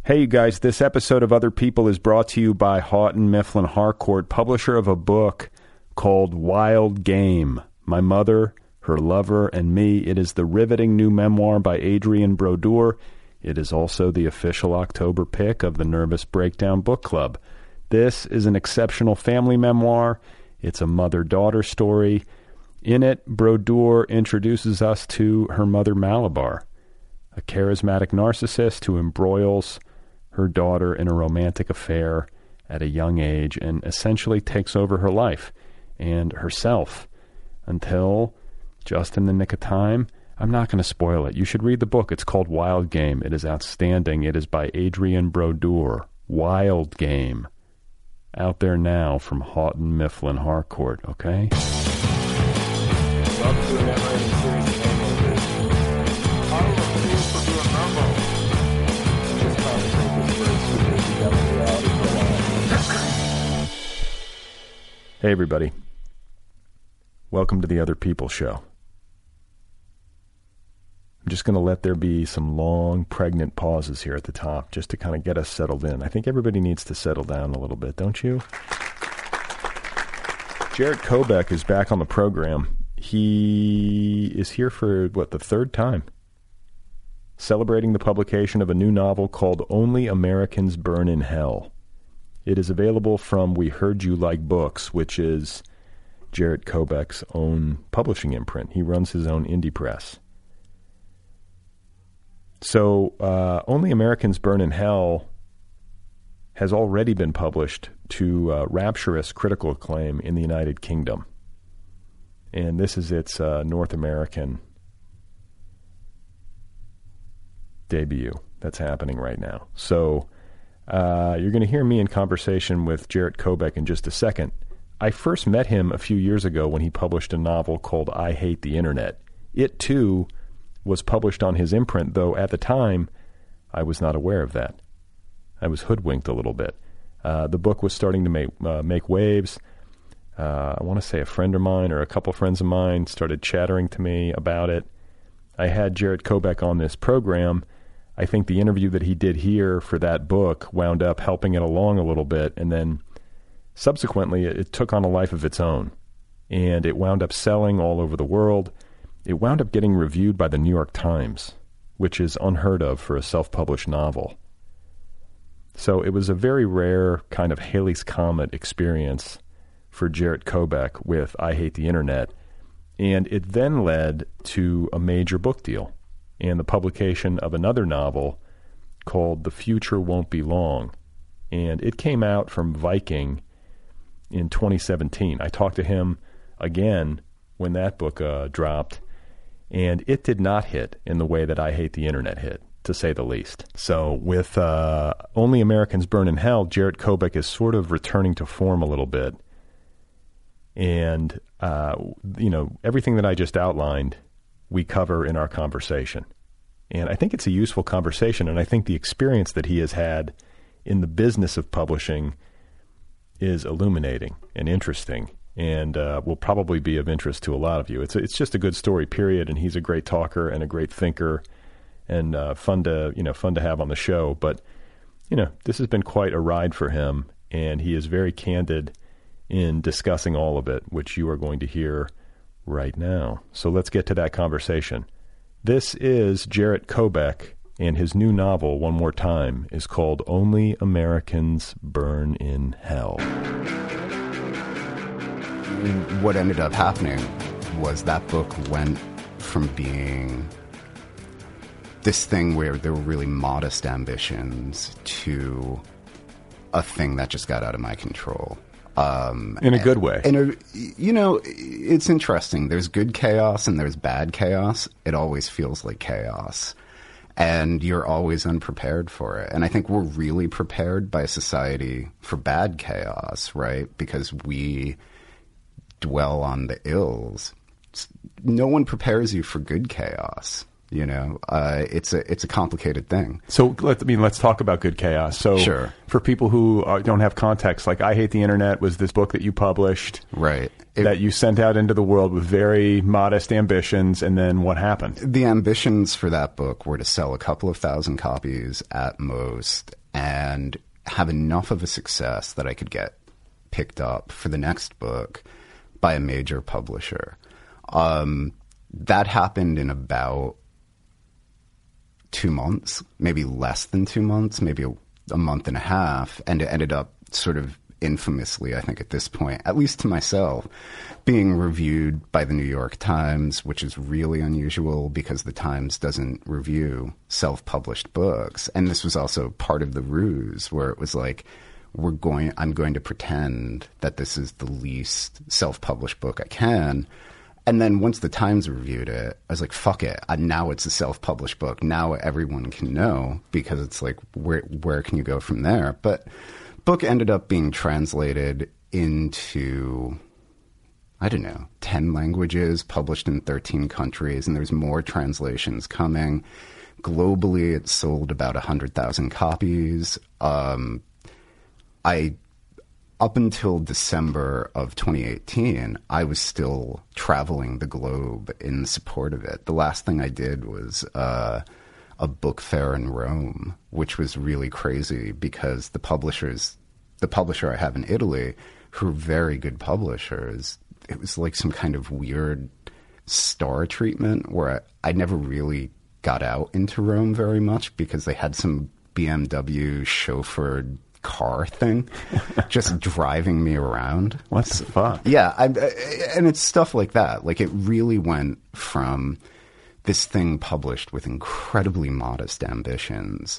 Hey, you guys, this episode of Other People is brought to you by Houghton Mifflin Harcourt, publisher of a book called Wild Game, My Mother, Her Lover, and Me. It is the riveting new memoir by Adrienne Brodeur. It is also the official October pick of the Nervous Breakdown Book Club. This is an exceptional family memoir. It's a mother-daughter story. In it, Brodeur introduces us to her mother, Malabar, a charismatic narcissist who embroils her daughter in a romantic affair at a young age and essentially takes over her life and herself until, just in the nick of time, I'm not going to spoil it. You should read the book. It's called Wild Game. It is outstanding. It is by Adrienne Brodeur. Wild Game. Out there now from Houghton Mifflin Harcourt, okay? Welcome to the Never-Ending Series of Hey, everybody. Welcome to the Other People Show. I'm just going to let there be some long, pregnant pauses here at the top just to kind of get us settled in. I think everybody needs to settle down a little bit, don't you? Jarrett Kobek is back on the program. He is here for, the third time? Celebrating the publication of a new novel called Only Americans Burn in Hell. It is available from We Heard You Like Books, which is Jarrett Kobek's own publishing imprint. He runs his own indie press. So, Only Americans Burn in Hell has already been published to rapturous critical acclaim in the United Kingdom. And this is its North American debut that's happening right now. So, you're going to hear me in conversation with Jarrett Kobek in just a second. I first met him a few years ago when he published a novel called I Hate the Internet. It, too, was published on his imprint, though at the time, I was not aware of that. I was hoodwinked a little bit. The book was starting to make waves. I want to say a friend of mine or a couple friends of mine started chattering to me about it. I had Jarrett Kobek on this program. I think the interview that he did here for that book wound up helping it along a little bit, and then subsequently it took on a life of its own, and it wound up selling all over the world. It wound up getting reviewed by the New York Times, which is unheard of for a self-published novel. So it was a very rare kind of Halley's Comet experience for Jarrett Kobek with I Hate the Internet, and it then led to a major book deal and the publication of another novel called The Future Won't Be Long. And it came out from Viking in 2017. I talked to him again when that book dropped, and it did not hit in the way that I Hate the Internet hit, to say the least. So with Only Americans Burn in Hell, Jarrett Kobek is sort of returning to form a little bit. And, everything that I just outlined, we cover in our conversation. And I think it's a useful conversation, and I think the experience that he has had in the business of publishing is illuminating and interesting, and will probably be of interest to a lot of you. It's just a good story, period, and he's a great talker and a great thinker, and fun to have on the show. But, this has been quite a ride for him, and he is very candid in discussing all of it, which you are going to hear right now. So let's get to that conversation. This is Jarrett Kobek, and his new novel, one more time, is called Only Americans Burn in Hell. What ended up happening was that book went from being this thing where there were really modest ambitions to a thing that just got out of my control. In a good way. It's interesting. There's good chaos and there's bad chaos. It always feels like chaos. And you're always unprepared for it. And I think we're really prepared by society for bad chaos, right? Because we dwell on the ills. No one prepares you for good chaos. It's a complicated thing. So let's talk about good chaos. So sure. For people who don't have context, like I Hate the Internet was this book that you published. Right. that you sent out into the world with very modest ambitions, and then what happened? The ambitions for that book were to sell a couple of thousand copies at most and have enough of a success that I could get picked up for the next book by a major publisher. That happened in about 2 months, maybe less than 2 months, maybe a month and a half, and it ended up sort of infamously, I think at this point, at least to myself, being reviewed by the New York Times, which is really unusual because the Times doesn't review self-published books. And this was also part of the ruse, where it was like, I'm going to pretend that this is the least self-published book I can. And then once the Times reviewed it, I was like, fuck it. Now it's a self-published book. Now everyone can know, because it's like, where can you go from there? But book ended up being translated into, I don't know, 10 languages, published in 13 countries, and there's more translations coming. Globally, it sold about 100,000 copies. Up until December of 2018, I was still traveling the globe in support of it. The last thing I did was a book fair in Rome, which was really crazy because the publisher I have in Italy, who are very good publishers, it was like some kind of weird star treatment where I never really got out into Rome very much because they had some BMW chauffeured car thing just driving me around. What the fuck? Yeah, and it's stuff like that. Like, it really went from this thing published with incredibly modest ambitions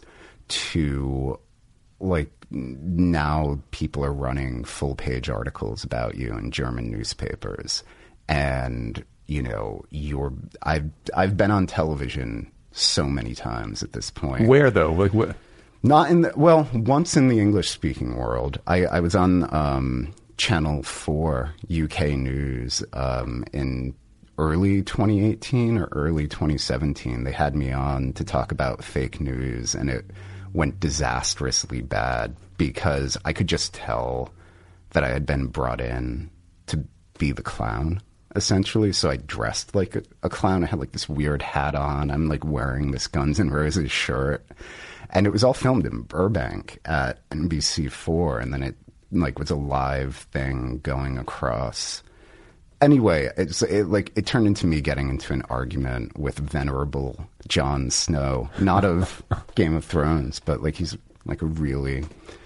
to, like, now people are running full-page articles about you in German newspapers. And, you know, I've been on television so many times at this point. Where, though? Like, what? Not in once in the English-speaking world. I was on Channel 4 UK News in early 2018 or early 2017. They had me on to talk about fake news, and it went disastrously bad because I could just tell that I had been brought in to be the clown, essentially. So I dressed like a clown. I had like this weird hat on. I'm like wearing this Guns N' Roses shirt. And it was all filmed in Burbank at NBC4, and then it like was a live thing going across. Anyway, it turned into me getting into an argument with venerable Jon Snow, not of Game of Thrones, but like he's like a really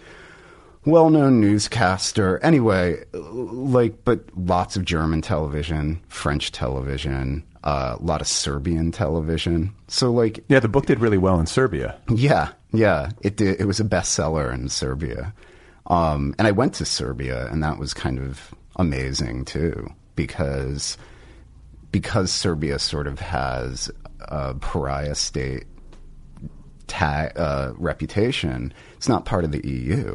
well-known newscaster. Anyway, but lots of German television, French television, a lot of Serbian television. So the book did really well in Serbia. Yeah, it did. It was a bestseller in Serbia. And I went to Serbia, and that was kind of amazing too, because Serbia sort of has a pariah state reputation. It's not part of the EU.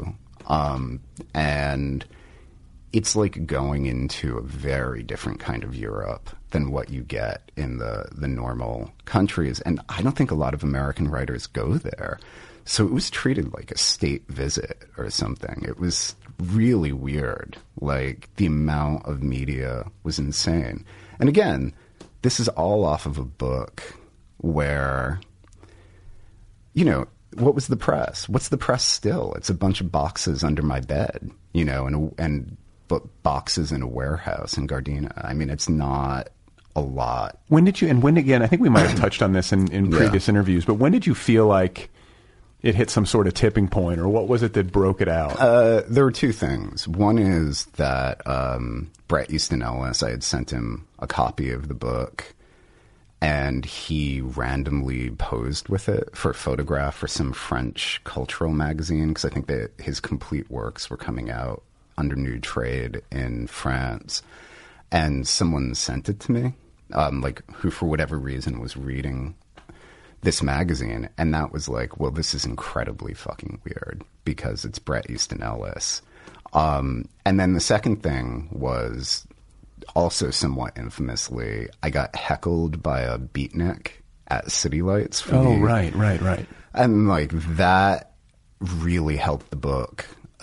And it's like going into a very different kind of Europe than what you get in the normal countries. And I don't think a lot of American writers go there. So it was treated like a state visit or something. It was really weird. Like, the amount of media was insane. And again, this is all off of a book where, you know, what was the press? What's the press still? It's a bunch of boxes under my bed, you know, and boxes in a warehouse in Gardena. I mean, it's not a lot. When again, I think we might have touched on this in previous interviews, but when did you feel like it hit some sort of tipping point, or what was it that broke it out? There were two things. One is that Bret Easton Ellis, I had sent him a copy of the book, and he randomly posed with it for a photograph for some French cultural magazine, because I think that his complete works were coming out under new trade in France. And someone sent it to me, who for whatever reason was reading this magazine. And that was like, well, this is incredibly fucking weird because it's Bret Easton Ellis. And then the second thing was, also somewhat infamously, I got heckled by a beatnik at City Lights. Right. And like, that really helped the book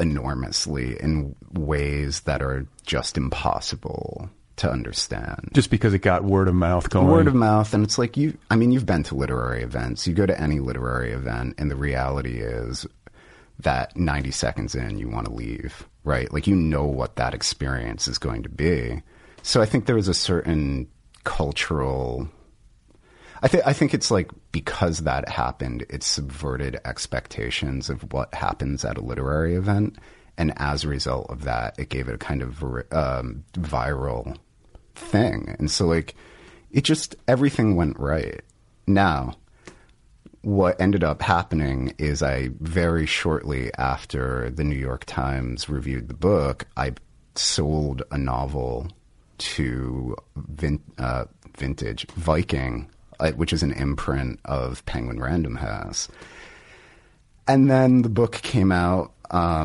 enormously in ways that are just impossible to understand. Just because it got word of mouth going. Word of mouth, and it's like you've been to literary events. You go to any literary event, and the reality is that 90 seconds in, you want to leave, right? Like, you know what that experience is going to be. So I think there was a certain cultural... I think it's like, because that happened, it subverted expectations of what happens at a literary event. And as a result of that, it gave it a kind of viral thing. And so, like, it just, everything went right. Now, what ended up happening is I, very shortly after the New York Times reviewed the book, I sold a novel to Vintage Viking, which is an imprint of Penguin Random House. And then the book came out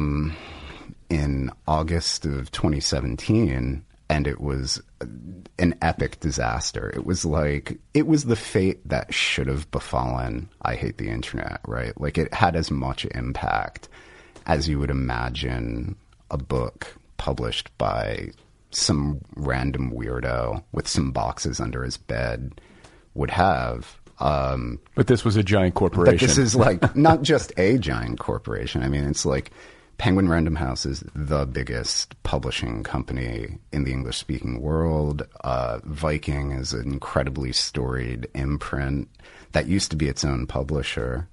in August of 2017, and it was an epic disaster. It was the fate that should have befallen I Hate the Internet, right? Like, it had as much impact as you would imagine a book published by some random weirdo with some boxes under his bed would have. But this was a giant corporation. But this is like not just a giant corporation. I mean, it's like Penguin Random House is the biggest publishing company in the English-speaking world. Viking is an incredibly storied imprint that used to be its own publisher.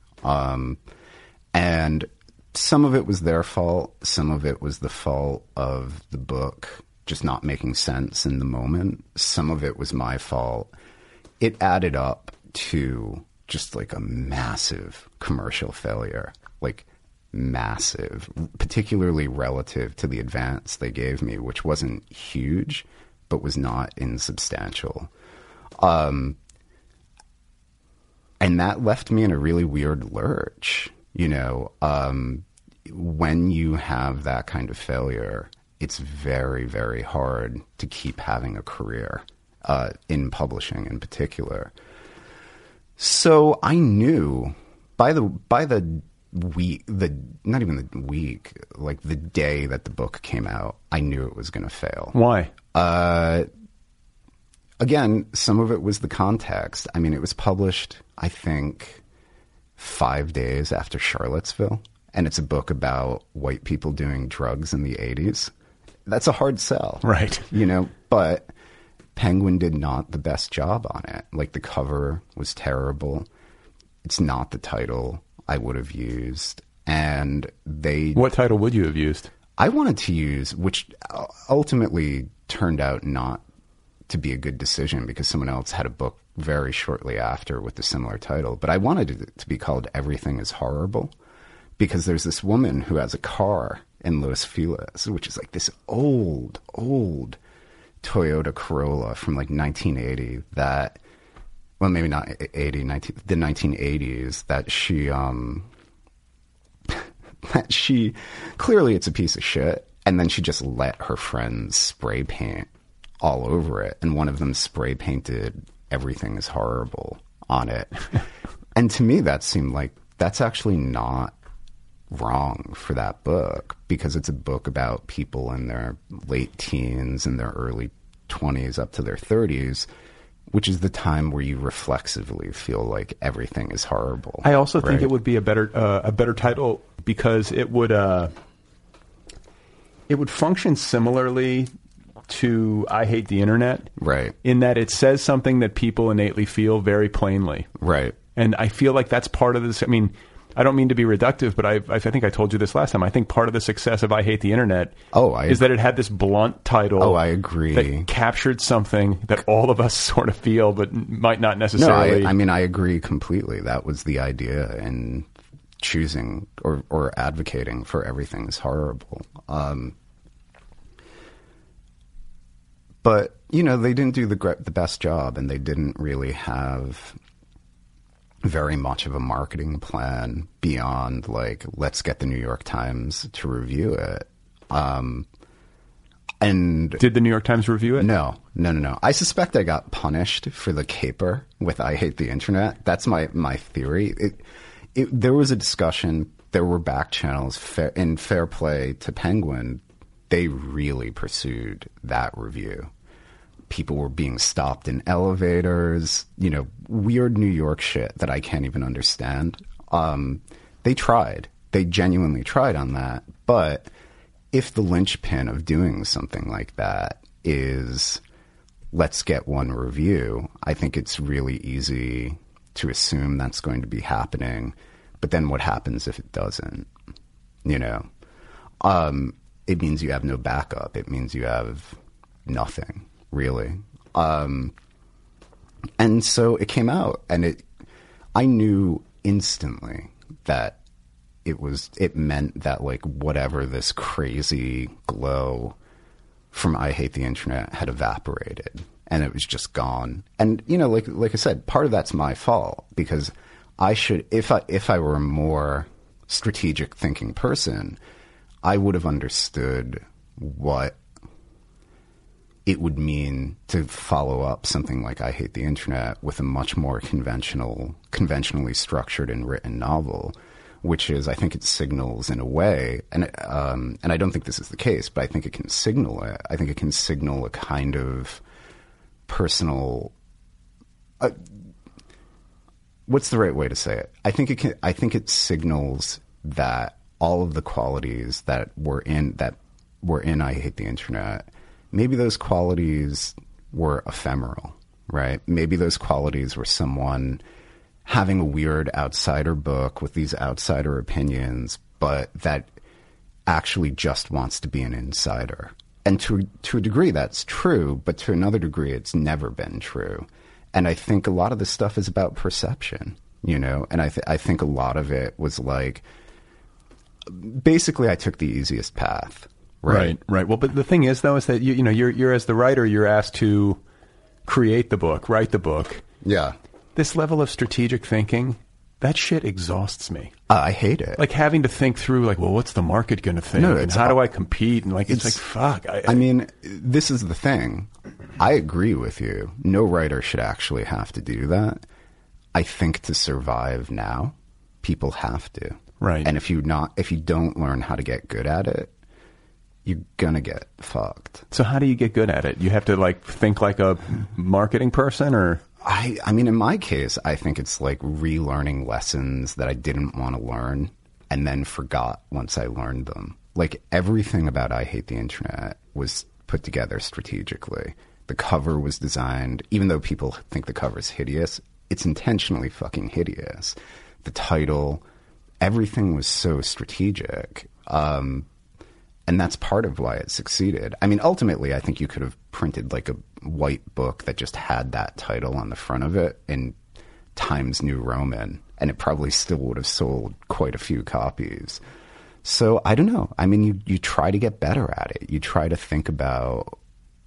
And some of it was their fault. Some of it was the fault of the book just not making sense in the moment. Some of it was my fault. It added up to just like a massive commercial failure, like massive, particularly relative to the advance they gave me, which wasn't huge, but was not insubstantial. And that left me in a really weird lurch, you know. When you have that kind of failure, it's very, very hard to keep having a career. In publishing in particular. So I knew by the week, not even the week, like the day that the book came out, I knew it was going to fail. Why? Again, some of it was the context. I mean, it was published, I think, 5 days after Charlottesville, and it's a book about white people doing drugs in the 80s. That's a hard sell. Right. You know, but Penguin did not the best job on it. Like, the cover was terrible. It's not the title I would have used. And What title would you have used? I wanted to use, which ultimately turned out not to be a good decision because someone else had a book very shortly after with a similar title. But I wanted it to be called Everything is Horrible, because there's this woman who has a car in Los Feliz, which is like this old Toyota Corolla from like 1980 that, well, maybe not 80, the 1980s, that she clearly, it's a piece of shit. And then she just let her friends spray paint all over it. And one of them spray painted Everything is Horrible on it. And to me, that seemed like that's actually not wrong for that book, because it's a book about people in their late teens and their early 20s up to their 30s, which is the time where you reflexively feel like everything is horrible. I also think it would be a better title, because it would function similarly to I Hate the Internet, right? In that it says something that people innately feel very plainly, right? And I feel like that's part of this. I mean, I don't mean to be reductive, but I think I told you this last time. I think part of the success of I Hate the Internet is that it had this blunt title. Oh, I agree. That captured something that all of us sort of feel, but might not necessarily. No, I mean, I agree completely. That was the idea in choosing or advocating for Everything is Horrible. But, you know, they didn't do the best job, and they didn't really have very much of a marketing plan beyond, like, let's get the New York Times to review it. And did the New York Times review it? No. I suspect I got punished for the caper with I Hate the Internet. That's my theory. There was a discussion there were back channels in fair play to Penguin. They really pursued that review. People were being stopped in elevators, weird New York shit that I can't even understand. They tried. They genuinely tried on that. But if the linchpin of doing something like that is let's get one review, I think it's really easy to assume that's going to be happening. But then what happens if it doesn't? It means you have no backup. It means you have nothing, really. And so it came out, and I knew instantly that it meant that, like, whatever this crazy glow from I Hate the Internet had evaporated, and it was just gone. And, like I said, part of that's my fault, because I should, if I were a more strategic thinking person, I would have understood what it would mean to follow up something like I Hate the Internet with a much more conventionally structured and written novel, which is, I think it signals in a way, and I don't think this is the case, but I think it can signal it. I think it can signal a kind of personal, what's the right way to say it? I think it signals that all of the qualities that were in I Hate the Internet, maybe those qualities were ephemeral, right? Maybe those qualities were someone having a weird outsider book with these outsider opinions, but that actually just wants to be an insider. And to a degree, that's true, but to another degree, it's never been true. And I think a lot of this stuff is about perception, and I think a lot of it was like, basically I took the easiest path. Right. Well, but the thing is, though, is that you're as the writer, you're asked to create the book, write the book. Yeah. This level of strategic thinking, that shit exhausts me. I hate it. Like having to think through, like, well, what's the market going to think? No, and how do I compete? And like, it's like, fuck. I mean, this is the thing. I agree with you. No writer should actually have to do that. I think to survive now, people have to. Right. And if you don't learn how to get good at it, you're gonna get fucked. So how do you get good at it? You have to like think like a marketing person, or? I mean, in my case, I think it's like relearning lessons that I didn't want to learn and then forgot once I learned them. Like everything about I Hate the Internet was put together strategically. The cover was designed, even though people think the cover is hideous, it's intentionally fucking hideous. The title, everything was so strategic. And that's part of why it succeeded. I mean, ultimately, I think you could have printed like a white book that just had that title on the front of it in Times New Roman, and it probably still would have sold quite a few copies. So I don't know. I mean, you try to get better at it. You try to think about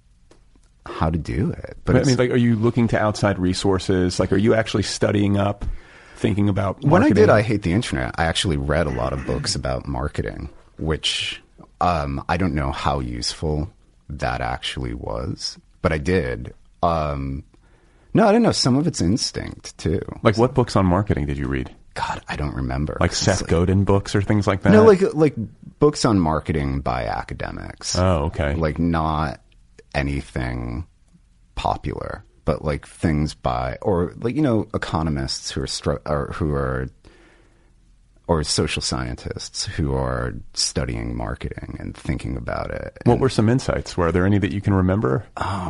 how to do it. But I mean, like, are you looking to outside resources? Like, are you actually studying up, thinking about marketing? When I did I Hate the Internet, I actually read a lot of books about marketing, which I don't know how useful that actually was, but I did. No, I don't know. Some of it's instinct, too. Like, what books on marketing did you read? God, I don't remember. Like Seth Godin books or things like that? No, like books on marketing by academics. Oh, okay. Like not anything popular, but like things by, or like, economists who are or social scientists who are studying marketing and thinking about it. What were some insights? Were there any that you can remember?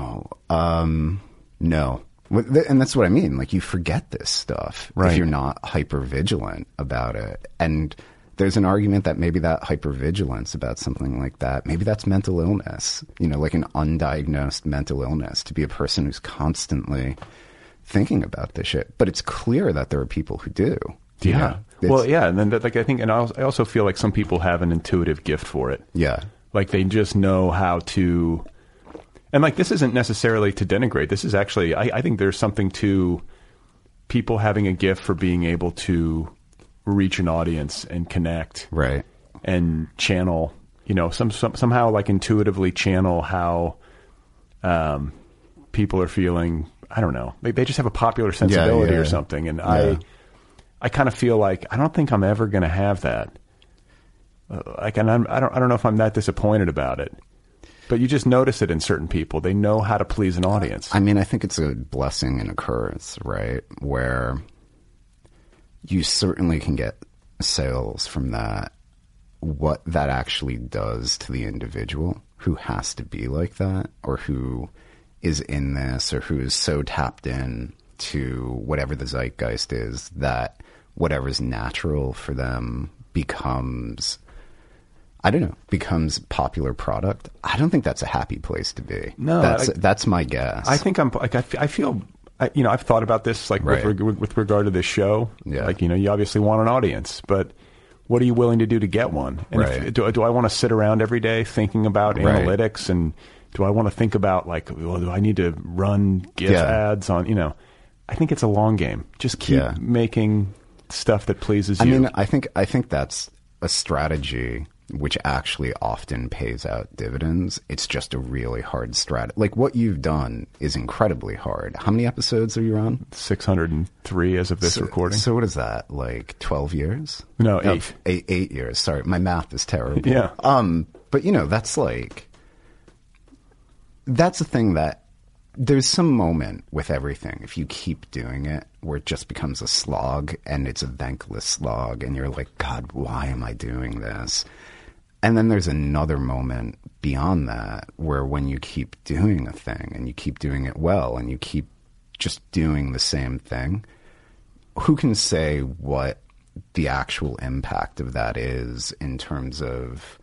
No. And that's what I mean. Like, you forget this stuff if you're not hyper-vigilant about it. And there's an argument that maybe that hyper-vigilance about something like that, maybe that's mental illness, like an undiagnosed mental illness, to be a person who's constantly thinking about this shit. But it's clear that there are people who do. Yeah. Well, yeah. And then I think, and I also feel like some people have an intuitive gift for it. Yeah. Like they just know how to, and like, this isn't necessarily to denigrate. This is actually, I think there's something to people having a gift for being able to reach an audience and connect. Right. And channel, somehow like intuitively channel how, people are feeling. I don't know. They just have a popular sensibility or something. And I kind of feel like I don't think I'm ever going to have that. and I don't know if I'm that disappointed about it, but you just notice it in certain people. They know how to please an audience. I mean, I think it's a blessing and a curse, right? Where you certainly can get sales from that. What that actually does to the individual who has to be like that, or who is in this, or who is so tapped in to whatever the zeitgeist is that whatever's natural for them becomes, I don't know, becomes popular product. I don't think that's a happy place to be. No, that's my guess. I think I'm like, I feel, I've thought about this, like Right. with regard to this show. Yeah. Like, you obviously want an audience, but what are you willing to do to get one? And Right. do I want to sit around every day thinking about Right. analytics, and do I want to think about like, well, do I need to run GIF ads on, I think it's a long game. Just keep making stuff that pleases you. I mean, I think that's a strategy which actually often pays out dividends. It's just a really hard strategy. Like what you've done is incredibly hard. How many episodes are you on? 603 as of this recording. So what is that? Like 12 years? No, 8. 8 years. Sorry, my math is terrible. Yeah. But that's the thing that there's some moment with everything, if you keep doing it, where it just becomes a slog, and it's a thankless slog, and you're like, God, why am I doing this? And then there's another moment beyond that where when you keep doing a thing and you keep doing it well and you keep just doing the same thing, who can say what the actual impact of that is in terms of,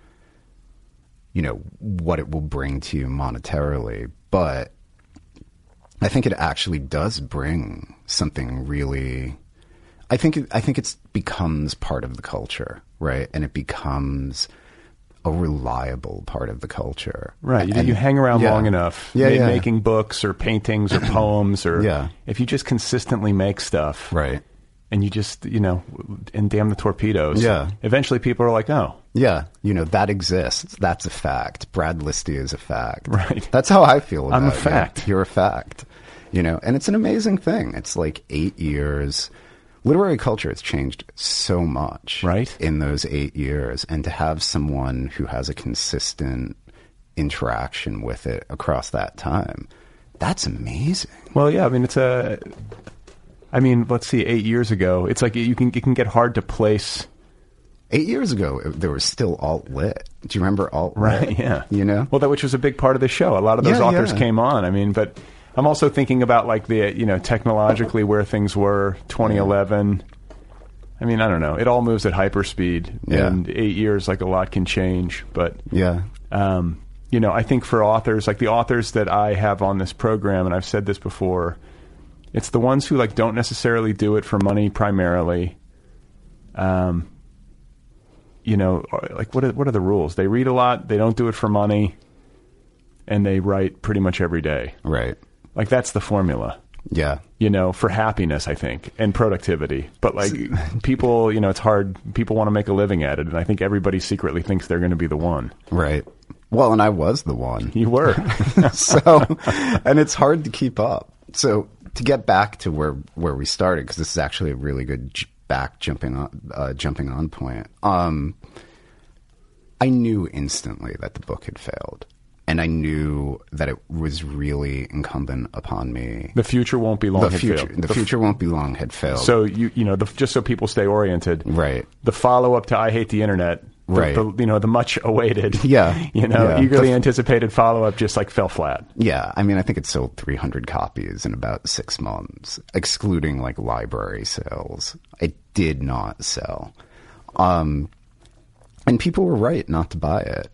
what it will bring to you monetarily? But I think it actually does bring something really. I think it becomes part of the culture, right? And it becomes a reliable part of the culture, right? And you hang around long enough, making books or paintings or poems, or if you just consistently make stuff, right? And you just, and damn the torpedoes. Yeah. Eventually people are like, oh. Yeah. that exists. That's a fact. Brad Listy is a fact. Right. That's how I feel about it. I'm a fact. You're a fact. And it's an amazing thing. It's like 8 years. Literary culture has changed so much. Right. In those 8 years. And to have someone who has a consistent interaction with it across that time, that's amazing. Well, yeah. Let's see, 8 years ago, it's like it can get hard to place. 8 years ago, there was still alt-lit. Do you remember alt-lit? Right, yeah. Well, which was a big part of the show. A lot of those authors came on. But I'm also thinking about like the, technologically where things were 2011. I don't know. It all moves at hyperspeed. Yeah. And 8 years, like a lot can change. But, yeah. I think for authors, like the authors that I have on this program, and I've said this before, it's the ones who like don't necessarily do it for money primarily. Like what are the rules? They read a lot, they don't do it for money, and they write pretty much every day. Right. Like that's the formula. Yeah. For happiness, I think, and productivity. But like people, it's hard. People want to make a living at it, and I think everybody secretly thinks they're going to be the one. Right. Well, and I was the one. You were. And it's hard to keep up. So to get back to where we started, because this is actually a really good jumping on point. I knew instantly that the book had failed, and I knew that it was really incumbent upon me. The future won't be long. The future won't be long had failed. So just so people stay oriented, right? The follow up to I Hate the Internet. Right. The much awaited, yeah. eagerly anticipated follow-up just like fell flat. Yeah. I think it sold 300 copies in about 6 months, excluding like library sales. It did not sell. And people were right not to buy it.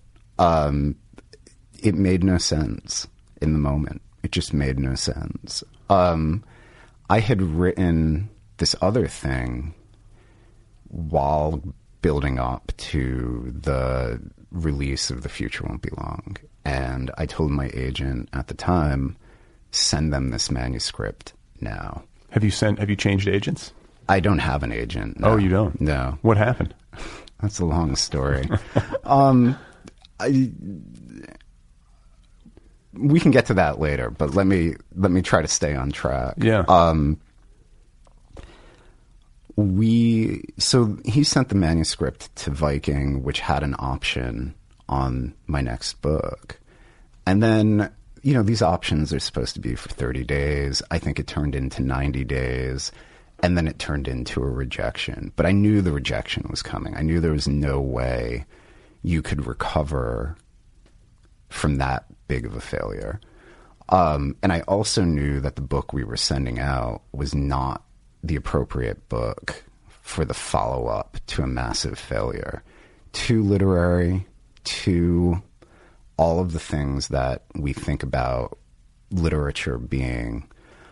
It made no sense in the moment. It just made no sense. I had written this other thing while building up to the release of The Future Won't Be Long. And I told my agent at the time, send them this manuscript now. Have you changed agents? I don't have an agent. No. Oh, you don't? No. What happened? That's a long story. We can get to that later, but let me try to stay on track. Yeah. So he sent the manuscript to Viking, which had an option on my next book. And then, these options are supposed to be for 30 days. I think it turned into 90 days. And then it turned into a rejection. But I knew the rejection was coming. I knew there was no way you could recover from that big of a failure. And I also knew that the book we were sending out was not the appropriate book for the follow-up to a massive failure. Too literary, too all of the things that we think about literature being.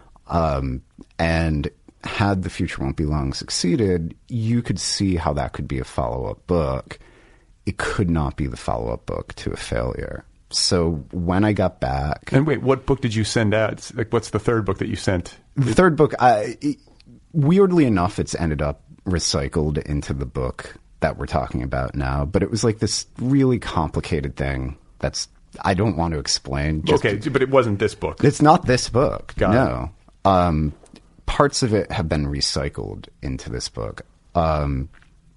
And had The Future Won't Be Long succeeded, you could see how that could be a follow-up book. It could not be the follow-up book to a failure. So when I got back... And wait, what book did you send out? Like, what's the third book that you sent? The third book, weirdly enough, it's ended up recycled into the book that we're talking about now. But it was like this really complicated thing I don't want to explain. Okay, but it wasn't this book. It's not this book. Got No. Parts of it have been recycled into this book. And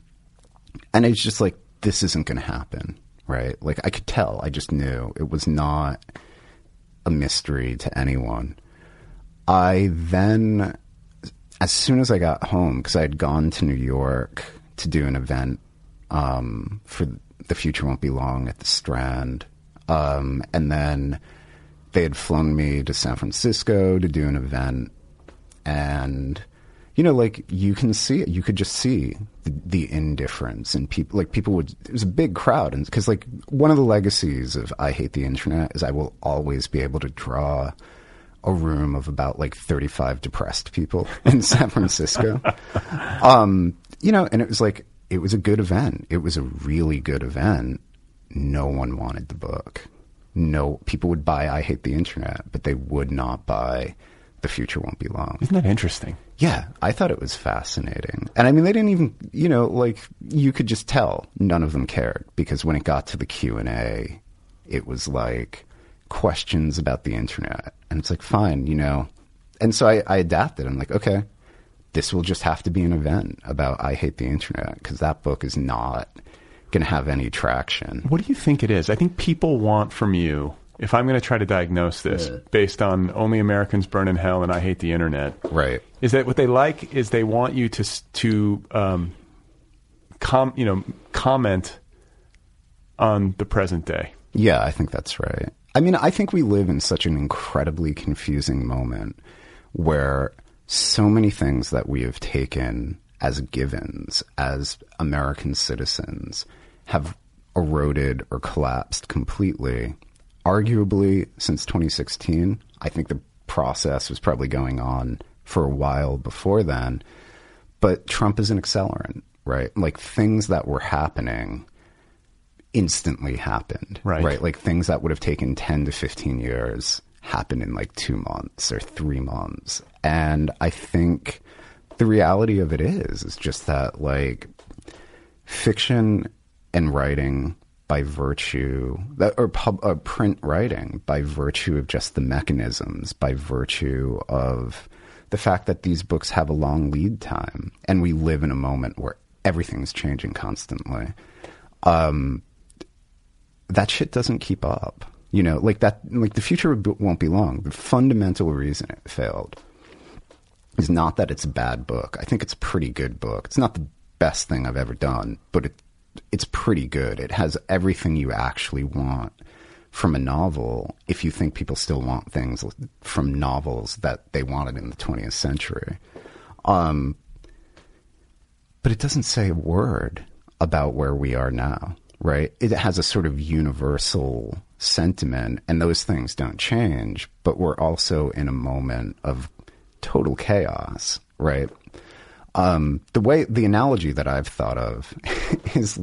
it's just like, this isn't going to happen, right? Like, I could tell. I just knew. It was not a mystery to anyone. I then, as soon as I got home, because I had gone to New York to do an event for The Future Won't Be Long at the Strand, and then they had flown me to San Francisco to do an event. And, you can see it. You could just see the indifference in people. Like, it was a big crowd. And because, one of the legacies of I Hate the Internet is I will always be able to draw a room of about 35 depressed people in San Francisco. And it was it was a good event. It was a really good event. No one wanted the book. No, people would buy I Hate the Internet, but they would not buy The Future Won't Be Long. Isn't that interesting? Yeah, I thought it was fascinating. And I mean, they didn't even, you could just tell none of them cared, because when it got to the Q&A, it was questions about the internet. And it's fine, And so I adapted. I'm okay, this will just have to be an event about I Hate the Internet, because that book is not going to have any traction. What do you think it is? I think people want from you, if I'm going to try to diagnose this based on Only Americans Burn in Hell and I Hate the Internet, right? Is that what they like? Is they want you to comment on the present day? Yeah, I think that's right. I mean, I think we live in such an incredibly confusing moment where so many things that we have taken as givens as American citizens have eroded or collapsed completely. Arguably, since 2016, I think the process was probably going on for a while before then. But Trump is an accelerant, right? Things that were happening instantly happened, right? Things that would have taken 10 to 15 years happened in 2 months or 3 months. And I think the reality of it is just that fiction and writing by virtue, or print writing by virtue of just the mechanisms, by virtue of the fact that these books have a long lead time, and we live in a moment where everything's changing constantly. That shit doesn't keep up, The Future Won't Be Long. The fundamental reason it failed is not that it's a bad book. I think it's a pretty good book. It's not the best thing I've ever done, but it's pretty good. It has everything you actually want from a novel, if you think people still want things from novels that they wanted in the 20th century. But it doesn't say a word about where we are now, right? It has a sort of universal sentiment, and those things don't change, but we're also in a moment of total chaos, right? The analogy that I've thought of is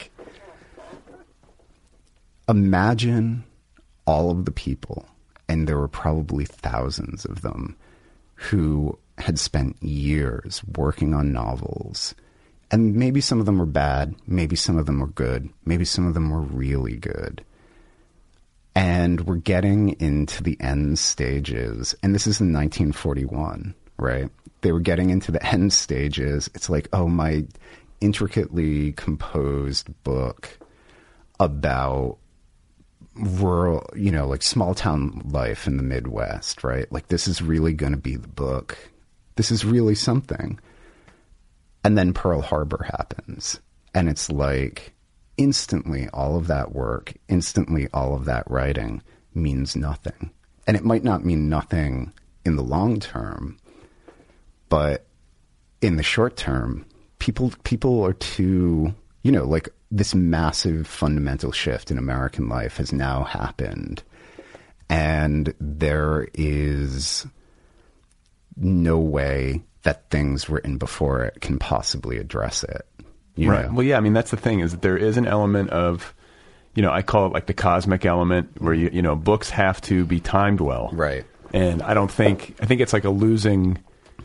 imagine all of the people, and there were probably thousands of them, who had spent years working on novels, and maybe some of them were bad, maybe some of them were good, maybe some of them were really good. And we're getting into the end stages, and this is in 1941, right? they were getting into the end stages. It's like, oh, my intricately composed book about rural, like small town life in the Midwest, right? Like, this is really going to be the book. This is really something. And then Pearl Harbor happens. And it's like, instantly, all of that work, instantly, all of that writing means nothing. And it might not mean nothing in the long term, but in the short term, people are too, like, this massive fundamental shift in American life has now happened. And there is no way that things written before it can possibly address it. You right. know? Well, yeah, I mean, that's the thing, is that there is an element of, I call it like the cosmic element, where books have to be timed well. Right. And I think it's like a losing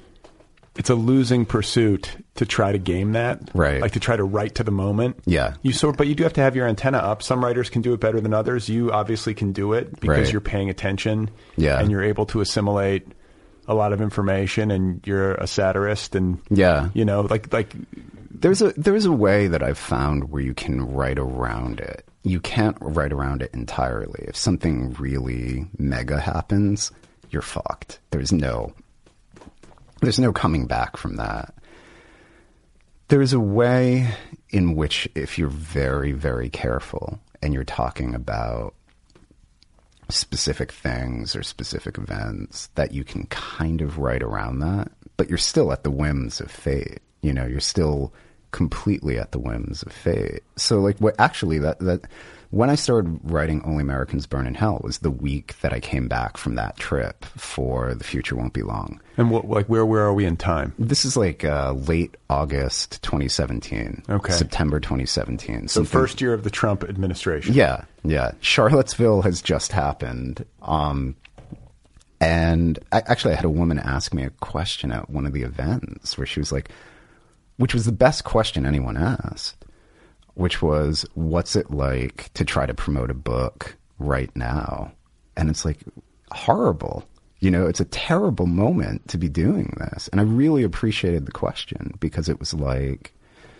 pursuit to try to game that. Right. Like to try to write to the moment. Yeah. But you do have to have your antenna up. Some writers can do it better than others. You obviously can do it because Right. you're paying attention. Yeah. And you're able to assimilate a lot of information, and you're a satirist, and Yeah. like There's a way that I've found where you can write around it. You can't write around it entirely. If something really mega happens, you're fucked. There's no coming back from that. There's a way in which, if you're very, very careful and you're talking about specific things or specific events, that you can kind of write around that, but you're still at the whims of fate. You're still completely at the whims of fate. So, like, that when I started writing Only Americans Burn in Hell was the week that I came back from that trip for The Future Won't Be Long. And where are we in time? This is like late August 2017. Okay. September 2017. So first year of the Trump administration. Yeah. Charlottesville has just happened. And I had a woman ask me a question at one of the events where she was like, which was the best question anyone asked, which was, what's it like to try to promote a book right now? And it's like, horrible. It's a terrible moment to be doing this. And I really appreciated the question, because it was like,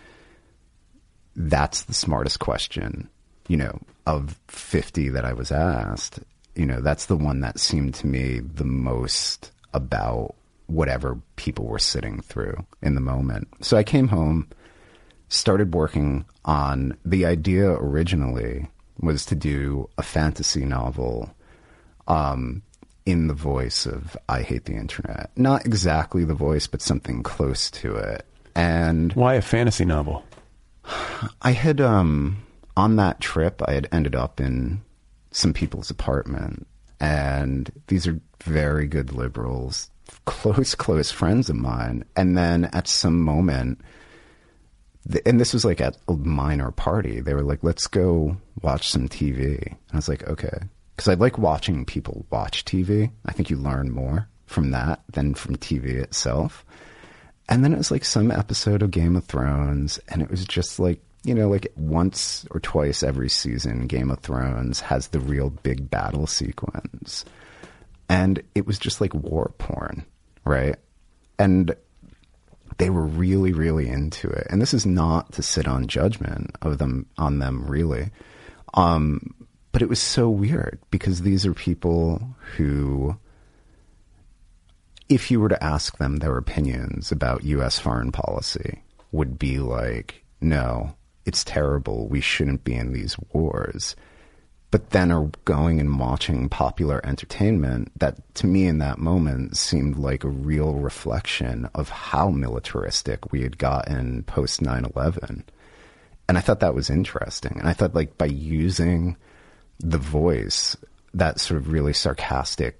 that's the smartest question, of 50 that I was asked. That's the one that seemed to me the most about whatever people were sitting through in the moment. So I came home, started working on the idea. Originally was to do a fantasy novel in the voice of I Hate the Internet. Not exactly the voice, but something close to it. And why a fantasy novel? I had, on that trip, I had ended up in some people's apartment, and these are very good liberals, close friends of mine. And then at some moment, and this was like at a minor party, they were like, let's go watch some TV. And I was like, okay. Because I like watching people watch TV. I think you learn more from that than from TV itself. And then it was like some episode of Game of Thrones, and it was just like, like once or twice every season, Game of Thrones has the real big battle sequence. And it was just like war porn, right? And they were really, really into it. And this is not to sit on judgment on them, really. But it was so weird, because these are people who, if you were to ask them their opinions about U.S. foreign policy, would be like, no, it's terrible. We shouldn't be in these wars. But then are going and watching popular entertainment that, to me in that moment, seemed like a real reflection of how militaristic we had gotten post 9/11. And I thought that was interesting. And I thought, like, by using the voice, that sort of really sarcastic,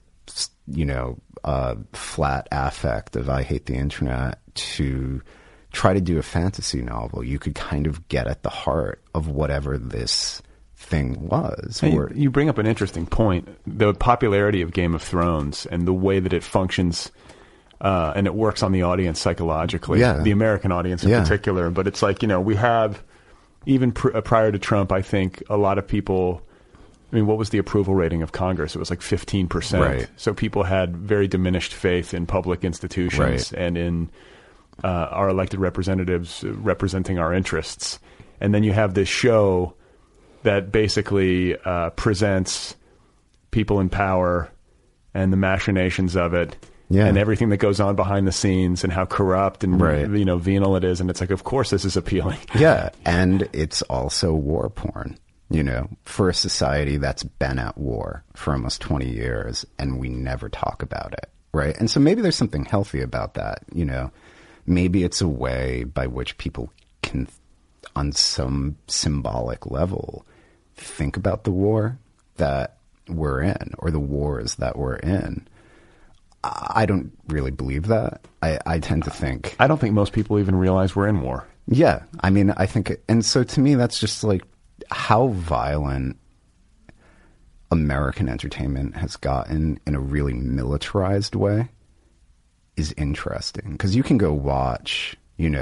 flat affect of I Hate the Internet, to try to do a fantasy novel, you could kind of get at the heart of whatever this thing was. You bring up an interesting point. The popularity of Game of Thrones and the way that it functions, and it works on the audience psychologically, the American audience in particular. But it's like, we have, even prior to Trump, I think a lot of people I mean, what was the approval rating of Congress? It was like 15%. Right. So people had very diminished faith in public institutions Right. and in our elected representatives representing our interests. And then you have this show that basically presents people in power and the machinations of it. Yeah. And everything that goes on behind the scenes and how corrupt and Right. venal it is. And it's like, of course this is appealing. Yeah, and it's also war porn, for a society that's been at war for almost 20 years and we never talk about it, right? And so maybe there's something healthy about that, Maybe it's a way by which people can, on some symbolic level, think about the war that we're in or the wars that we're in. I don't really believe that. I tend to think... I don't think most people even realize we're in war. Yeah. I mean, I think... And so to me, that's just like how violent American entertainment has gotten in a really militarized way is interesting. Because you can go watch,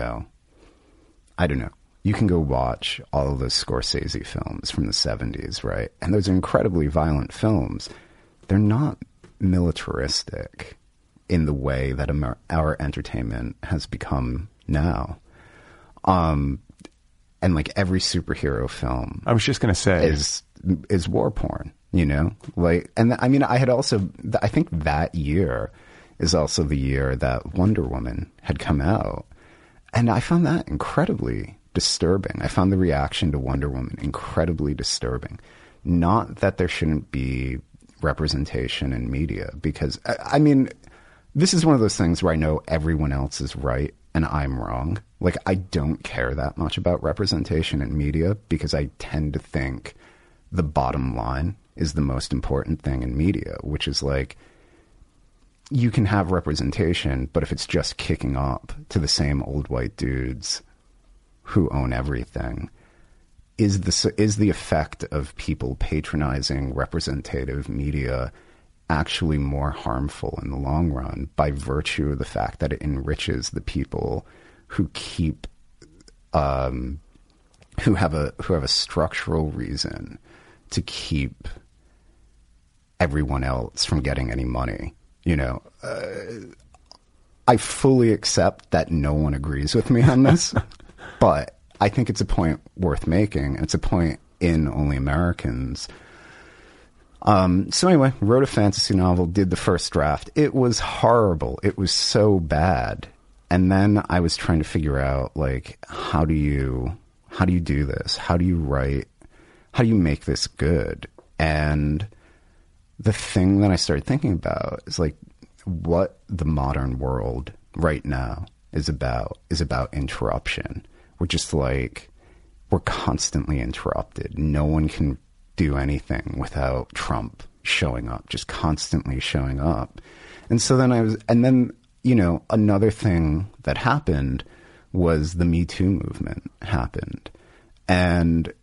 I don't know. You can go watch all of those Scorsese films from the 70s, right? And those are incredibly violent films. They're not militaristic in the way that our entertainment has become now. And like every superhero film I was just going to say is war porn, like, and I mean, I think that year is also the year that Wonder Woman had come out. And I found that incredibly disturbing. I found the reaction to Wonder Woman incredibly disturbing. Not that there shouldn't be representation in media, because I mean, this is one of those things where I know everyone else is right and I'm wrong. Like, I don't care that much about representation in media because I tend to think the bottom line is the most important thing in media, which is like, you can have representation, but if it's just kicking up to the same old white dudes who own everything, is the effect of people patronizing representative media actually more harmful in the long run by virtue of the fact that it enriches the people who keep who have a structural reason to keep everyone else from getting any money? I fully accept that no one agrees with me on this, but I think it's a point worth making. It's a point in Only Americans. So anyway, wrote a fantasy novel, did the first draft. It was horrible. It was so bad. And then I was trying to figure out, like, how do you do this? How do you write? How do you make this good? And the thing that I started thinking about is like what the modern world right now is about interruption. We're just like, we're constantly interrupted. No one can do anything without Trump showing up, just constantly showing up. And so then another thing that happened was the Me Too movement happened. And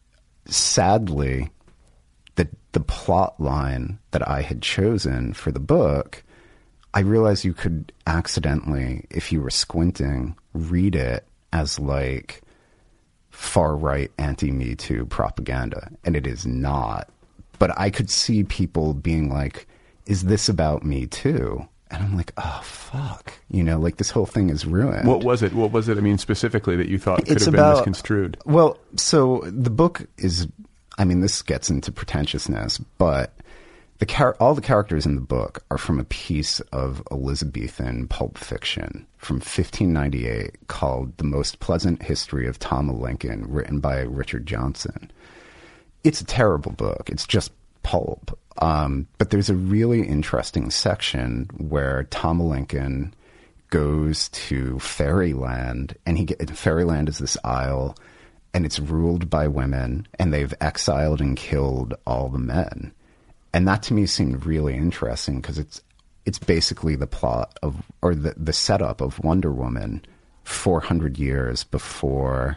sadly, the plot line that I had chosen for the book, I realized you could accidentally, if you were squinting, read it as like far-right anti-Me Too propaganda, and it is not. But I could see people being like, is this about Me Too? And I'm like, oh, fuck. Like this whole thing is ruined. What was it? I mean, specifically that you thought could have been misconstrued? Well, so the book is, I mean, this gets into pretentiousness, but all the characters in the book are from a piece of Elizabethan pulp fiction from 1598 called The Most Pleasant History of Tom o' Lincoln, written by Richard Johnson. It's a terrible book. It's just pulp. But there's a really interesting section where Tom o' Lincoln goes to Fairyland, and Fairyland is this isle, and it's ruled by women, and they've exiled and killed all the men. And that to me seemed really interesting because it's basically the plot of, or the setup of Wonder Woman 400 years before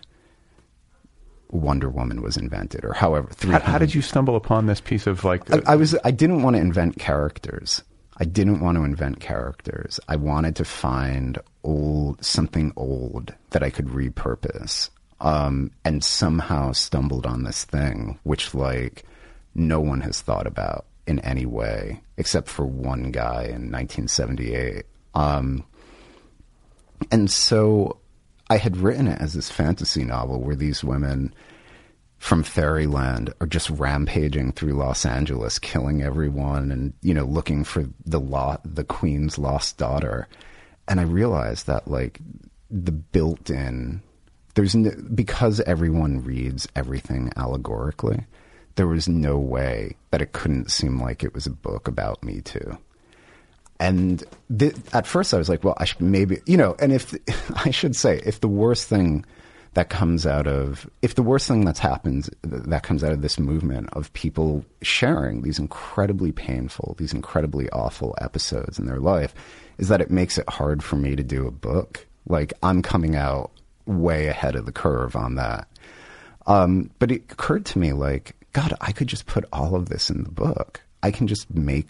Wonder Woman was invented, or however. How did you stumble upon this piece of like? I didn't want to invent characters. I wanted to find something old that I could repurpose. And somehow stumbled on this thing, which like no one has thought about in any way, except for one guy in 1978. And so I had written it as this fantasy novel where these women from fairyland are just rampaging through Los Angeles, killing everyone and, you know, looking for the queen's lost daughter. And I realized that, like, the built-in, because everyone reads everything allegorically, there was no way that it couldn't seem like it was a book about Me Too. And at first I was like, well, I should maybe, you know, and if the worst thing that comes out of, that comes out of this movement of people sharing these incredibly painful, these incredibly awful episodes in their life, is that it makes it hard for me to do a book. Like, I'm coming out way ahead of the curve on that. But it occurred to me, like, God, I could just put all of this in the book. I can just make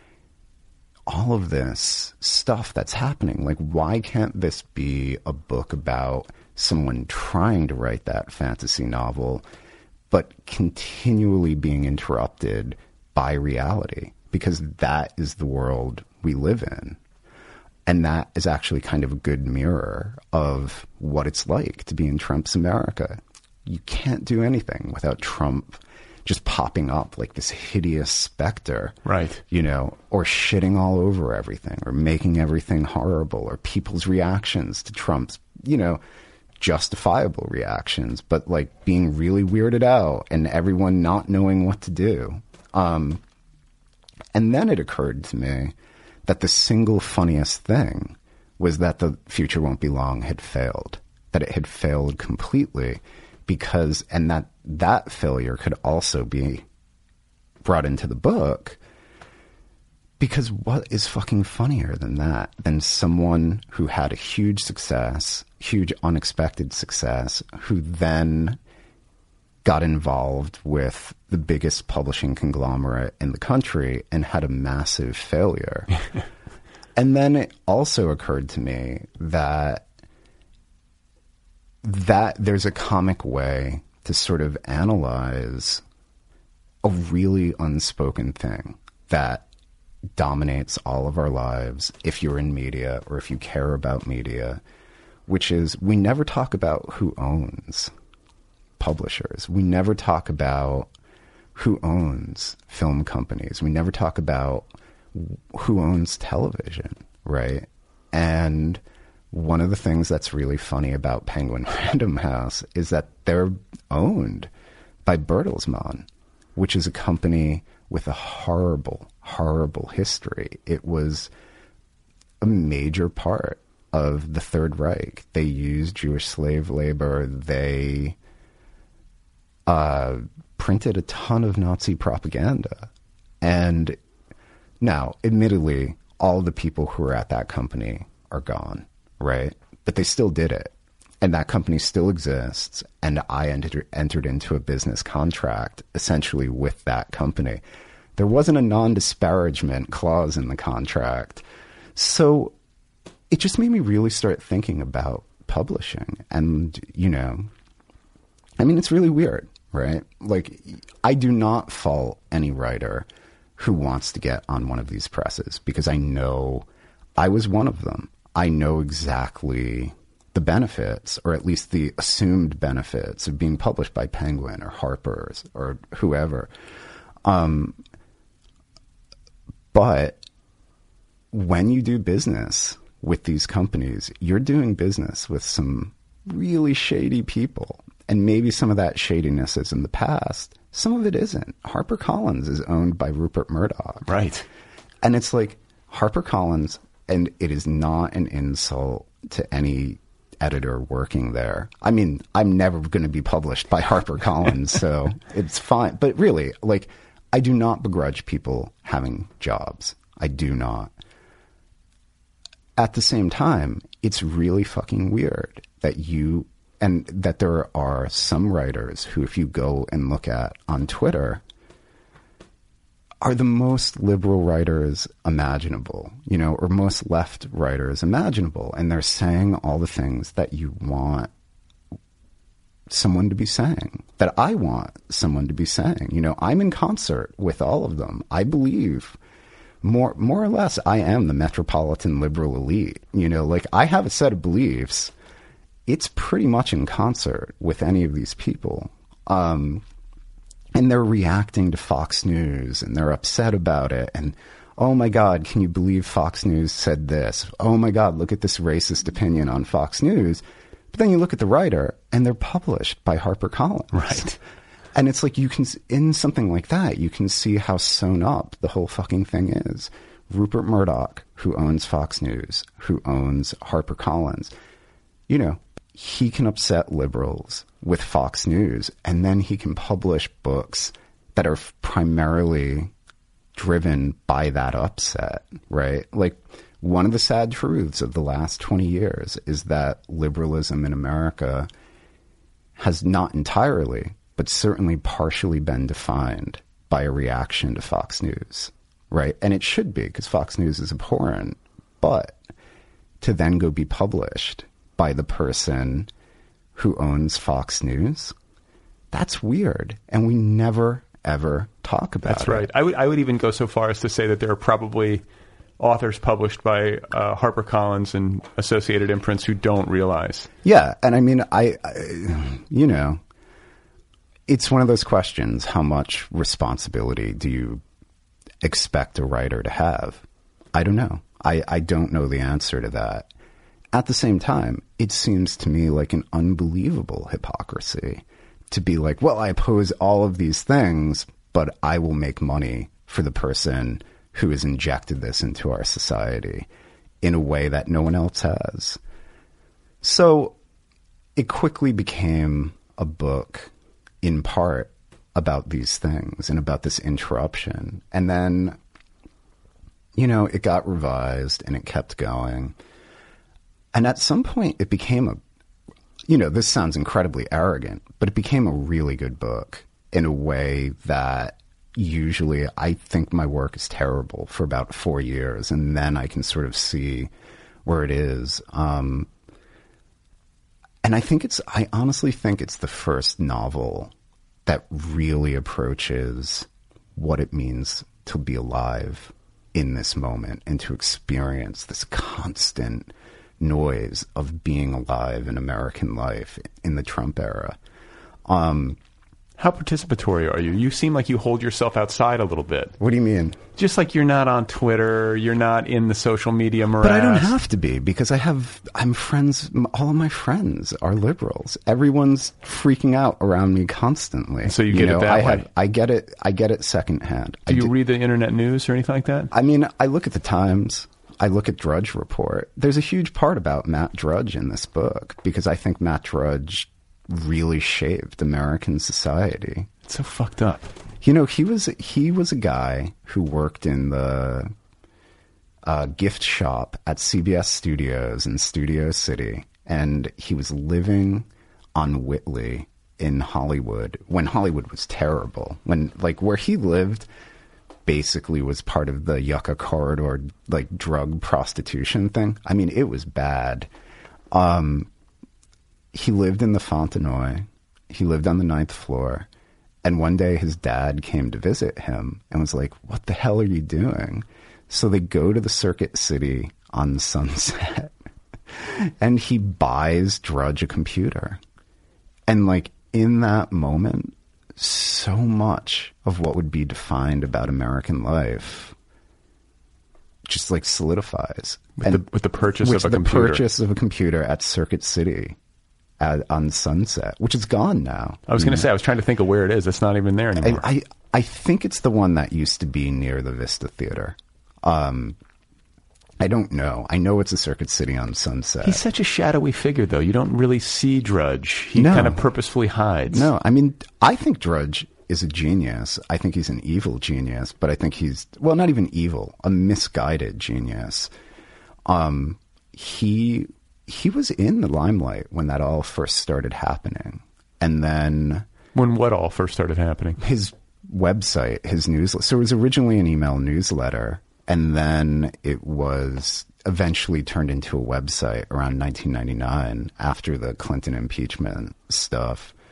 all of this stuff that's happening. Like, why can't this be a book about someone trying to write that fantasy novel, but continually being interrupted by reality? Because that is the world we live in. And that is actually kind of a good mirror of what it's like to be in Trump's America. You can't do anything without Trump just popping up like this hideous specter. Right. You know, or shitting all over everything, or making everything horrible, or people's reactions to Trump's, you know, justifiable reactions, but like being really weirded out and everyone not knowing what to do. And then it occurred to me that the single funniest thing was that The Future Won't Be Long had failed, that it had failed completely, because, and that failure could also be brought into the book, because what is fucking funnier than that, than someone who had a huge success, huge unexpected success, who then got involved with the biggest publishing conglomerate in the country and had a massive failure. And then it also occurred to me that there's a comic way to sort of analyze a really unspoken thing that dominates all of our lives if you're in media or if you care about media, which is we never talk about who owns publishers. We never talk about who owns film companies. We never talk about who owns television, right? And one of the things that's really funny about Penguin Random House is that they're owned by Bertelsmann, which is a company with a horrible, horrible history. It was a major part of the Third Reich. They used Jewish slave labor. They printed a ton of Nazi propaganda. And now, admittedly, all the people who were at that company are gone, right? But they still did it. And that company still exists. And I entered into a business contract essentially with that company. There wasn't a non-disparagement clause in the contract. So it just made me really start thinking about publishing. And, you know, I mean, it's really weird, right? Like, I do not fault any writer who wants to get on one of these presses, because I know I was one of them. I know exactly the benefits, or at least the assumed benefits, of being published by Penguin or Harper's or whoever. But when you do business with these companies, you're doing business with some really shady people. And maybe some of that shadiness is in the past. Some of it isn't. HarperCollins is owned by Rupert Murdoch. Right. And it's like HarperCollins, and it is not an insult to any editor working there. I mean, I'm never going to be published by HarperCollins, so it's fine. But really, like, I do not begrudge people having jobs. I do not. At the same time, it's really fucking weird that and that there are some writers who, if you go and look at on Twitter, are the most liberal writers imaginable, you know, or most left writers imaginable. And they're saying all the things that you want someone to be saying, that I want someone to be saying. You know, I'm in concert with all of them. I believe more or less I am the metropolitan liberal elite. You know, like I have a set of beliefs. It's pretty much in concert with any of these people. And they're reacting to Fox News and they're upset about it. And, oh my God, can you believe Fox News said this? Oh my God, look at this racist opinion on Fox News. But then you look at the writer and they're published by HarperCollins. Right. And it's like you can, in something like that, you can see how sewn up the whole fucking thing is. Rupert Murdoch, who owns Fox News, who owns HarperCollins, you know, he can upset liberals with Fox News, and then he can publish books that are primarily driven by that upset, right? Like, one of the sad truths of the last 20 years is that liberalism in America has not entirely, but certainly partially been defined by a reaction to Fox News, right? And it should be, because Fox News is abhorrent, but to then go be published by the person who owns Fox News, that's weird. And we never, ever talk about it. That's right. I would even go so far as to say that there are probably authors published by HarperCollins and Associated Imprints who don't realize. Yeah. And I mean, I you know, it's one of those questions, how much responsibility do you expect a writer to have? I don't know. I don't know the answer to that. At the same time, it seems to me like an unbelievable hypocrisy to be like, well, I oppose all of these things, but I will make money for the person who has injected this into our society in a way that no one else has. So it quickly became a book in part about these things and about this interruption. And then, you know, it got revised and it kept going. And at some point it became a, you know, this sounds incredibly arrogant, but it became a really good book in a way that usually I think my work is terrible for about 4 years, and then I can sort of see where it is. And I honestly think it's the first novel that really approaches what it means to be alive in this moment and to experience this constant noise of being alive in American life in the Trump era. How participatory are you? You seem like you hold yourself outside a little bit. What do you mean? Just like you're not on Twitter, you're not in the social media morass. But I don't have to be, because I'm friends, all of my friends are liberals. Everyone's freaking out around me constantly. So you get it that way. I get it secondhand. Do you read the internet news or anything like that? I mean, I look at the Times. I look at Drudge Report. There's a huge part about Matt Drudge in this book, because I think Matt Drudge really shaped American society. It's so fucked up. You know, he was a guy who worked in the gift shop at CBS Studios in Studio City, and he was living on Whitley in Hollywood when Hollywood was terrible. When, like, where he lived basically was part of the Yucca Corridor, like, drug prostitution thing. I mean, it was bad. He lived in the Fontenoy. He lived on the 9th floor. And one day his dad came to visit him and was like, what the hell are you doing? So they go to the Circuit City on Sunset and he buys Drudge a computer. And like in that moment, so much of what would be defined about American life just like solidifies. With the purchase of a computer. The purchase of a computer at Circuit City. On Sunset, which is gone now. I was going to say, I was trying to think of where it is. It's not even there anymore. I think it's the one that used to be near the Vista Theater. I don't know. I know it's a Circuit City on Sunset. He's such a shadowy figure, though. You don't really see Drudge. He kind of purposefully hides. No, I mean, I think Drudge is a genius. I think he's an evil genius, but I think he's, well, not even evil, a misguided genius. He was in the limelight when that all first started happening. And then... When what all first started happening? His website, his newsletter. So it was originally an email newsletter, and then it was eventually turned into a website around 1999 after the Clinton impeachment stuff.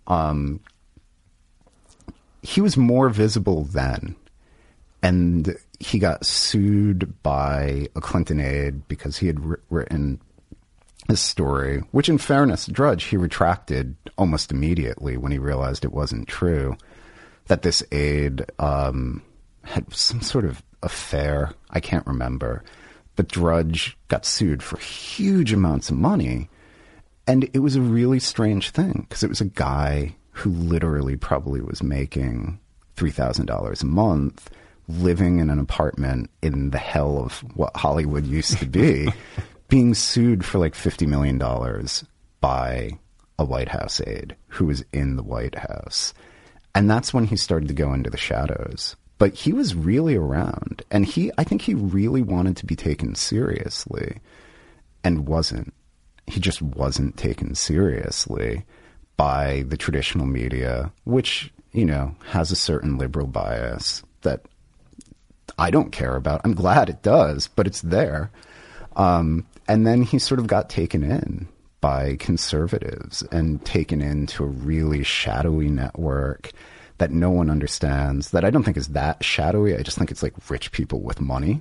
he was more visible then. And he got sued by a Clinton aide because he had written a story, which in fairness, Drudge, he retracted almost immediately when he realized it wasn't true, that this aide had some sort of affair. I can't remember. But Drudge got sued for huge amounts of money. And it was a really strange thing because it was a guy who literally probably was making $3,000 a month, living in an apartment in the hell of what Hollywood used to be, being sued for like $50 million by a White House aide who was in the White House. And that's when he started to go into the shadows. But he was really around, and I think he really wanted to be taken seriously and wasn't. He just wasn't taken seriously by the traditional media, which, has a certain liberal bias that I don't care about. I'm glad it does, but it's there. And then he sort of got taken in by conservatives and taken into a really shadowy network that no one understands, that I don't think is that shadowy. I just think it's like rich people with money.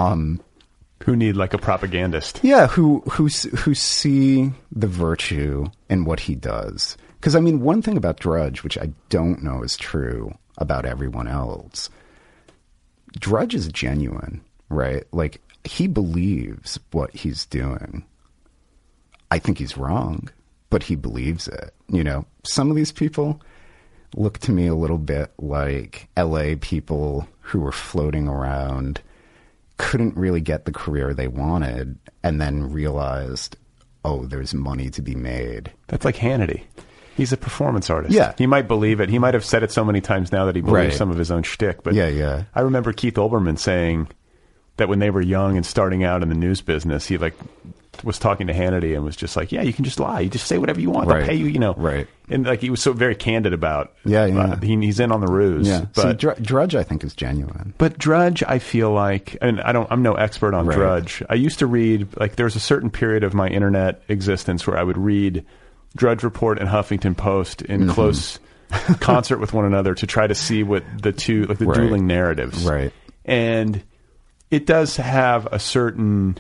Who need like a propagandist. Yeah, who see the virtue in what he does. Because, I mean, one thing about Drudge, which I don't know is true about everyone else, Drudge is genuine, right? Like, he believes what he's doing. I think he's wrong, but he believes it. Some of these people look to me a little bit like LA people who were floating around, couldn't really get the career they wanted, and then realized, oh, there's money to be made. That's like Hannity. He's a performance artist. Yeah. He might believe it. He might have said it so many times now that he believes Right. some of his own shtick. But Yeah. I remember Keith Olbermann saying that when they were young and starting out in the news business, he was talking to Hannity and was just like, yeah, you can just lie. You just say whatever you want. They'll Right. pay you, Right. And he was so very candid about Yeah. he's in on the ruse. Yeah. But See, Drudge, I think, is genuine. But Drudge, I feel like, and I'm no expert on Right. Drudge. I used to read, there was a certain period of my internet existence where I would read Drudge Report and Huffington Post in close concert with one another to try to see what the two, the Right. dueling narratives. Right. And it does have a certain,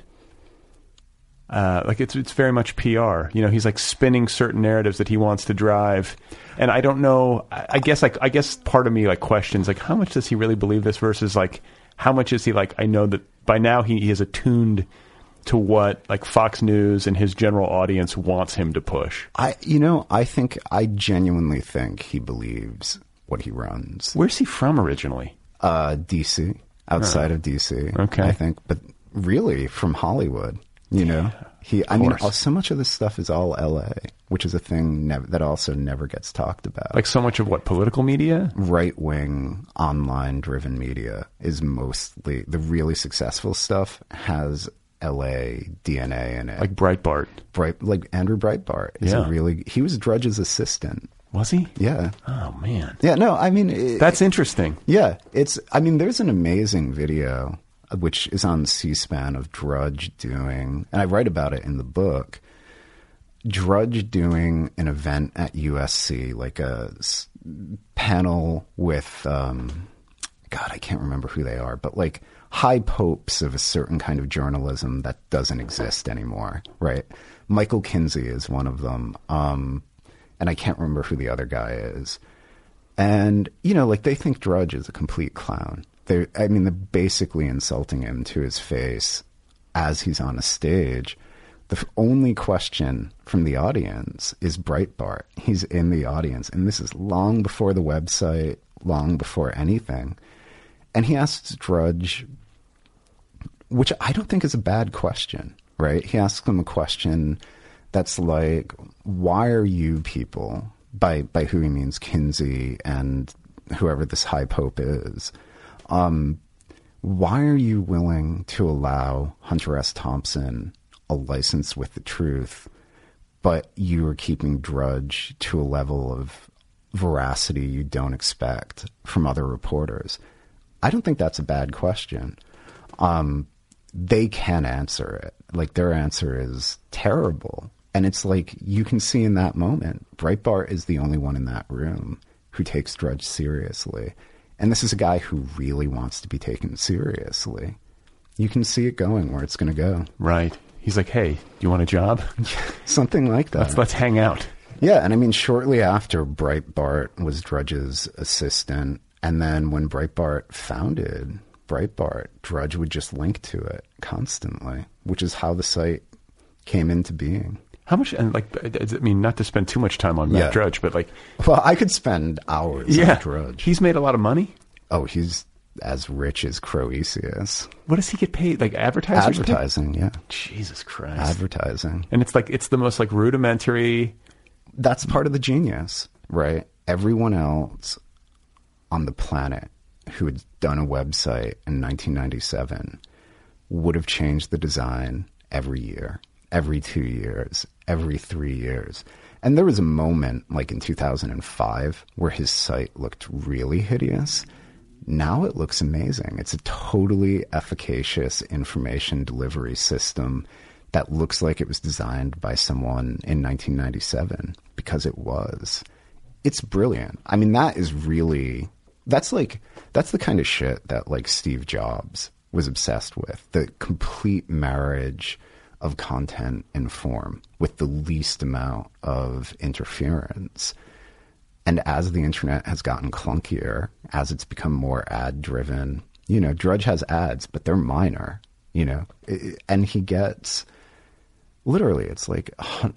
it's very much PR. He's like spinning certain narratives that he wants to drive. And I don't know, I guess part of me questions how much does he really believe this versus how much is he I know that by now he is attuned to what Fox News and his general audience wants him to push. I genuinely think he believes what he runs. Where's he from originally? DC, outside of DC. Okay. I think, but really from Hollywood, so much of this stuff is all LA, which is a thing that also never gets talked about. So much of what, political media? Right-wing, online-driven media is mostly, the really successful stuff has LA DNA in it. Like Breitbart. Like Andrew Breitbart is he was Drudge's assistant. Was he? Yeah. Oh, man. Yeah, no, I mean... That's interesting. Yeah, there's an amazing video, which is on C-SPAN, of Drudge doing, and I write about it in the book, Drudge doing an event at USC, like a panel with, God, I can't remember who they are, but high popes of a certain kind of journalism that doesn't exist anymore, right? Michael Kinsey is one of them, and I can't remember who the other guy is. And, they think Drudge is a complete clown. They're basically insulting him to his face as he's on a stage. The only question from the audience is Breitbart. He's in the audience, and this is long before the website, long before anything. And he asks Drudge, which I don't think is a bad question, right? He asks him a question that's like, why are you people, by who he means Kinsey and whoever this high pope is, why are you willing to allow Hunter S. Thompson a license with the truth, but you are keeping Drudge to a level of veracity you don't expect from other reporters? I don't think that's a bad question. They can answer it. Their answer is terrible. And it's like, you can see in that moment, Breitbart is the only one in that room who takes Drudge seriously. And this is a guy who really wants to be taken seriously. You can see it going where it's going to go. Right. He's like, hey, do you want a job? Something like that. Let's hang out. Yeah, and I mean, shortly after, Breitbart was Drudge's assistant, and then when Breitbart founded Breitbart, Drudge would just link to it constantly, which is how the site came into being. How much, and like, I mean, not to spend too much time on Matt Drudge, but like... Well, I could spend hours on Drudge. He's made a lot of money? Oh, he's as rich as Croesus. What does he get paid? Like advertisers? Advertising, yeah. Jesus Christ. Advertising. And it's like, it's the most like rudimentary... That's part of the genius, right? Everyone else on the planet who had done a website in 1997 would have changed the design every year, every 2 years, every 3 years. And there was a moment, like in 2005, where his site looked really hideous. Now it looks amazing. It's a totally efficacious information delivery system that looks like it was designed by someone in 1997, because it was. It's brilliant. I mean, that's the kind of shit that like Steve Jobs was obsessed with. The complete marriage of content and form with the least amount of interference. And as the internet has gotten clunkier, as it's become more ad driven, you know, Drudge has ads, but they're minor, you know, and he gets literally, it's like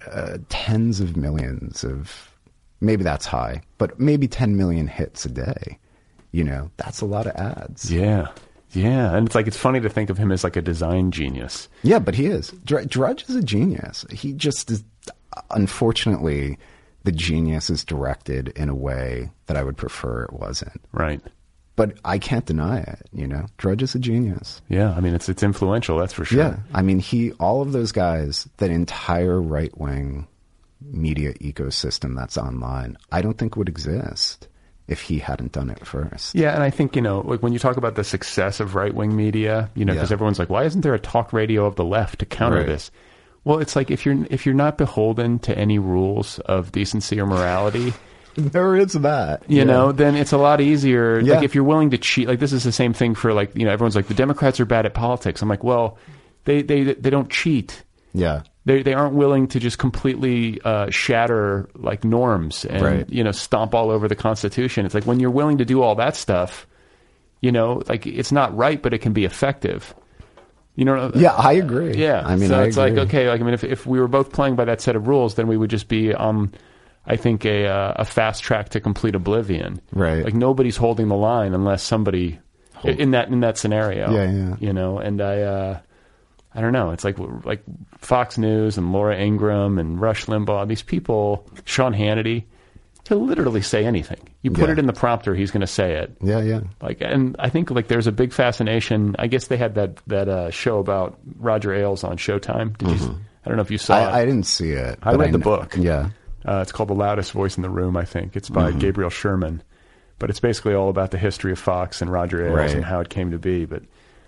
tens of millions of, maybe that's high, but maybe 10 million hits a day. You know, that's a lot of ads. Yeah. Yeah. And it's like, it's funny to think of him as like a design genius. Yeah, but he is. Drudge is a genius. He just is, unfortunately, the genius is directed in a way that I would prefer it wasn't. Right. But I can't deny it, you know. Drudge is a genius. Yeah, I mean, it's influential, that's for sure. Yeah, I mean, all of those guys, that entire right-wing media ecosystem that's online, I don't think would exist if he hadn't done it first. Yeah, and I think, you know, like when you talk about the success of right-wing media, you know, because everyone's like, why isn't there a talk radio of the left to counter this? Well, it's like if you're not beholden to any rules of decency or morality... There is that. You know, then it's a lot easier. Yeah. Like if you're willing to cheat, like this is the same thing for like, you know, everyone's like, the Democrats are bad at politics. I'm like, well, they don't cheat. Yeah. They aren't willing to just completely shatter like norms and, you know, stomp all over the Constitution. It's like when you're willing to do all that stuff, you know, like it's not right, but it can be effective. You know? Yeah, I agree. Yeah. I mean, so I it's agree. like, okay, like, I mean, if we were both playing by that set of rules, then we would just be, I think a fast track to complete oblivion. Right. Like nobody's holding the line unless somebody in that scenario. Yeah. You know, and I don't know. It's like Fox News and Laura Ingraham and Rush Limbaugh. These people, Sean Hannity, he'll literally say anything. You put it in the prompter, he's going to say it. Yeah. Like, and I think like there's a big fascination. I guess they had that show about Roger Ailes on Showtime. Did you? I don't know if you saw it. I didn't see it. I read the book. Yeah. It's called The Loudest Voice in the Room, I think. It's by Gabriel Sherman. But it's basically all about the history of Fox and Roger Ailes and how it came to be. But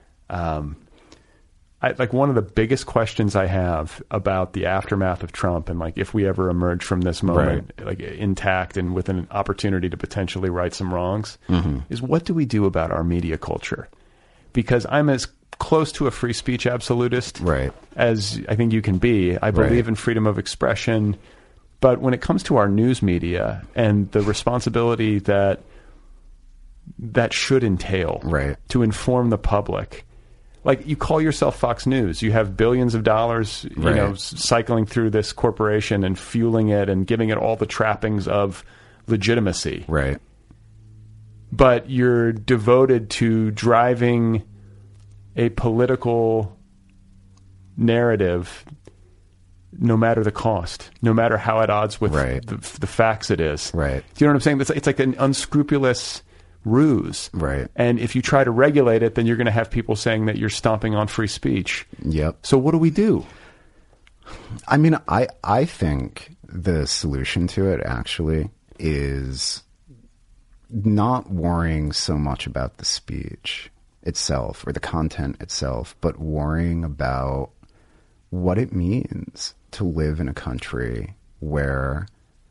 like one of the biggest questions I have about the aftermath of Trump and like if we ever emerge from this moment like intact and with an opportunity to potentially right some wrongs is what do we do about our media culture? Because I'm as close to a free speech absolutist as I think you can be. I believe in freedom of expression. But when it comes to our news media and the responsibility that should entail to inform the public, like you call yourself Fox News, you have billions of dollars, you know, cycling through this corporation and fueling it and giving it all the trappings of legitimacy. Right. But you're devoted to driving a political narrative no matter the cost, no matter how at odds with the facts it is. Right. Do you know what I'm saying? It's like an unscrupulous ruse. Right. And if you try to regulate it, then you're going to have people saying that you're stomping on free speech. Yep. So what do we do? I mean, I think the solution to it actually is not worrying so much about the speech itself or the content itself, but worrying about what it means to live in a country where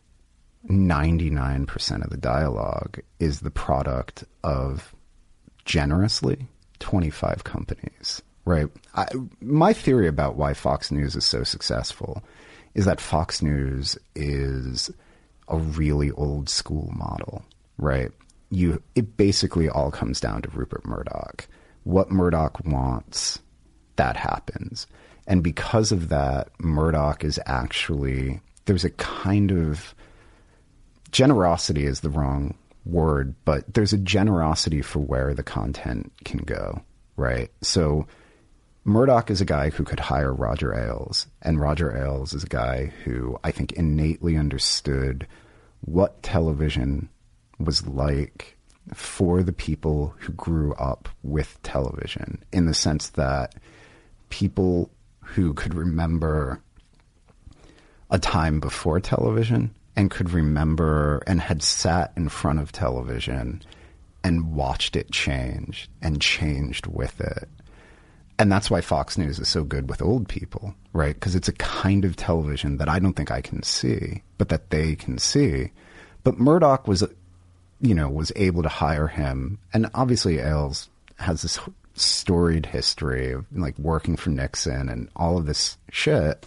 99% of the dialogue is the product of generously 25 companies, right? My theory about why Fox News is so successful is that Fox News is a really old school model, right? It basically all comes down to Rupert Murdoch. What Murdoch wants, that happens. And because of that, Murdoch is actually, there's a kind of, generosity is the wrong word, but there's a generosity for where the content can go, right? So Murdoch is a guy who could hire Roger Ailes, and Roger Ailes is a guy who I think innately understood what television was like for the people who grew up with television, in the sense that people who could remember a time before television and could remember and had sat in front of television and watched it change and changed with it. And that's why Fox News is so good with old people, right? Because it's a kind of television that I don't think I can see, but that they can see. But Murdoch was able to hire him. And obviously Ailes has this storied history of like working for Nixon and all of this shit.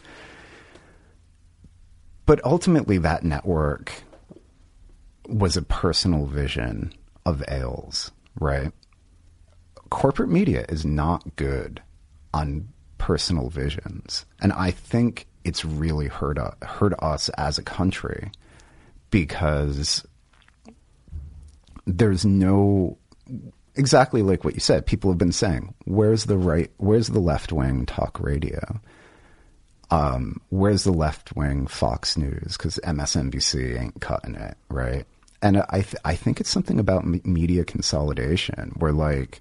But ultimately that network was a personal vision of Ailes, right? Corporate media is not good on personal visions. And I think it's really hurt us as a country, because there's no, exactly like what you said, people have been saying, where's the left wing talk radio? Where's the left wing Fox News? Because MSNBC ain't cutting it, right? And I think it's something about media consolidation, where like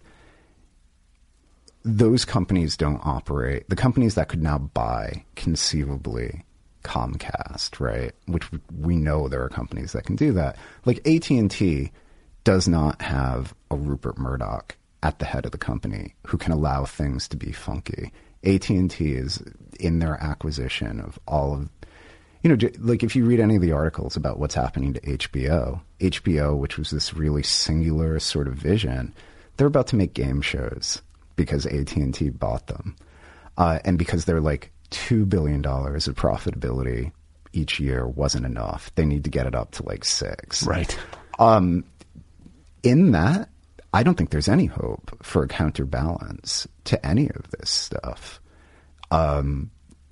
those companies don't operate. The companies that could now buy conceivably Comcast, right? Which we know there are companies that can do that. Like AT&T does not have a Rupert Murdoch at the head of the company who can allow things to be funky. AT&T is in their acquisition of all of, like if you read any of the articles about what's happening to HBO, which was this really singular sort of vision, they're about to make game shows because AT&T bought them. And because they're like $2 billion of profitability each year wasn't enough. They need to get it up to like $6 billion. Right. In that, I don't think there's any hope for a counterbalance to any of this stuff. The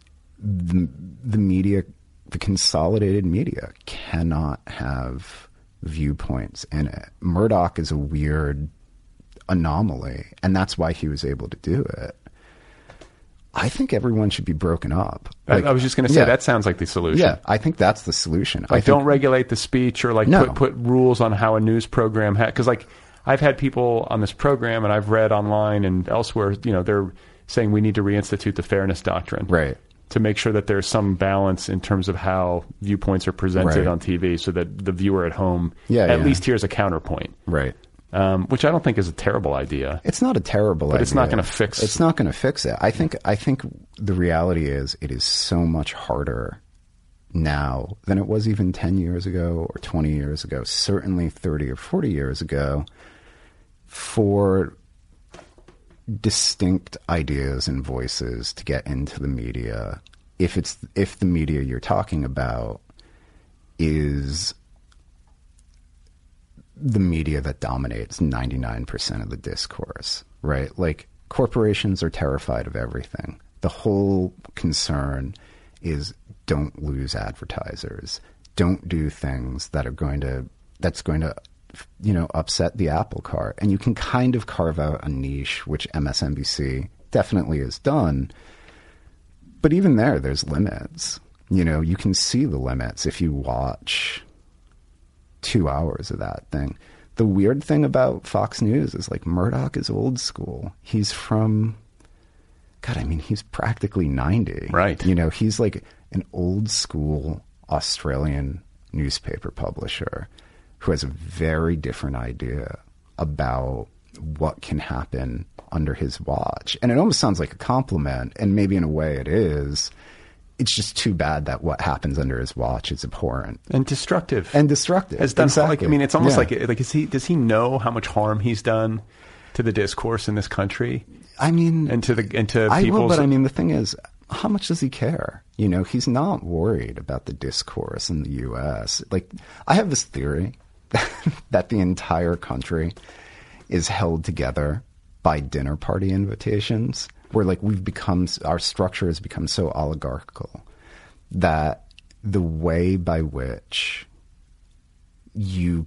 media, the consolidated media, cannot have viewpoints in it. Murdoch is a weird anomaly, and that's why he was able to do it. I think everyone should be broken up. Like, I was just going to say, that sounds like the solution. Yeah, I think that's the solution. Like, don't regulate the speech, or like put rules on how a news program because like I've had people on this program, and I've read online and elsewhere, they're saying we need to reinstitute the fairness doctrine, right, to make sure that there's some balance in terms of how viewpoints are presented on TV, so that the viewer at home at least hears a counterpoint, right. Which I don't think is a terrible idea. It's not a terrible idea. But it's not going to fix. It's not going to fix it. I think the reality is it is so much harder now than it was even 10 years ago or 20 years ago, certainly 30 or 40 years ago, for distinct ideas and voices to get into the media. If the media you're talking about is the media that dominates 99% of the discourse, right? Like, corporations are terrified of everything. The whole concern is don't lose advertisers. Don't do things that's going to upset the apple cart. And you can kind of carve out a niche, which MSNBC definitely has done. But even there's limits. You can see the limits if you watch 2 hours of that thing. The weird thing about Fox News is like Murdoch is old school. He's from, he's practically 90. Right. He's like an old school Australian newspaper publisher who has a very different idea about what can happen under his watch. And it almost sounds like a compliment, and maybe in a way it is. It's just too bad that what happens under his watch is abhorrent and destructive. Has done exactly. Like, I mean, it's almost like does he know how much harm he's done to the discourse in this country? I mean, and to people. But I mean, the thing is, how much does he care? You know, he's not worried about the discourse in the U.S. Like, I have this theory that the entire country is held together by dinner party invitations, where like our structure has become so oligarchical that the way by which the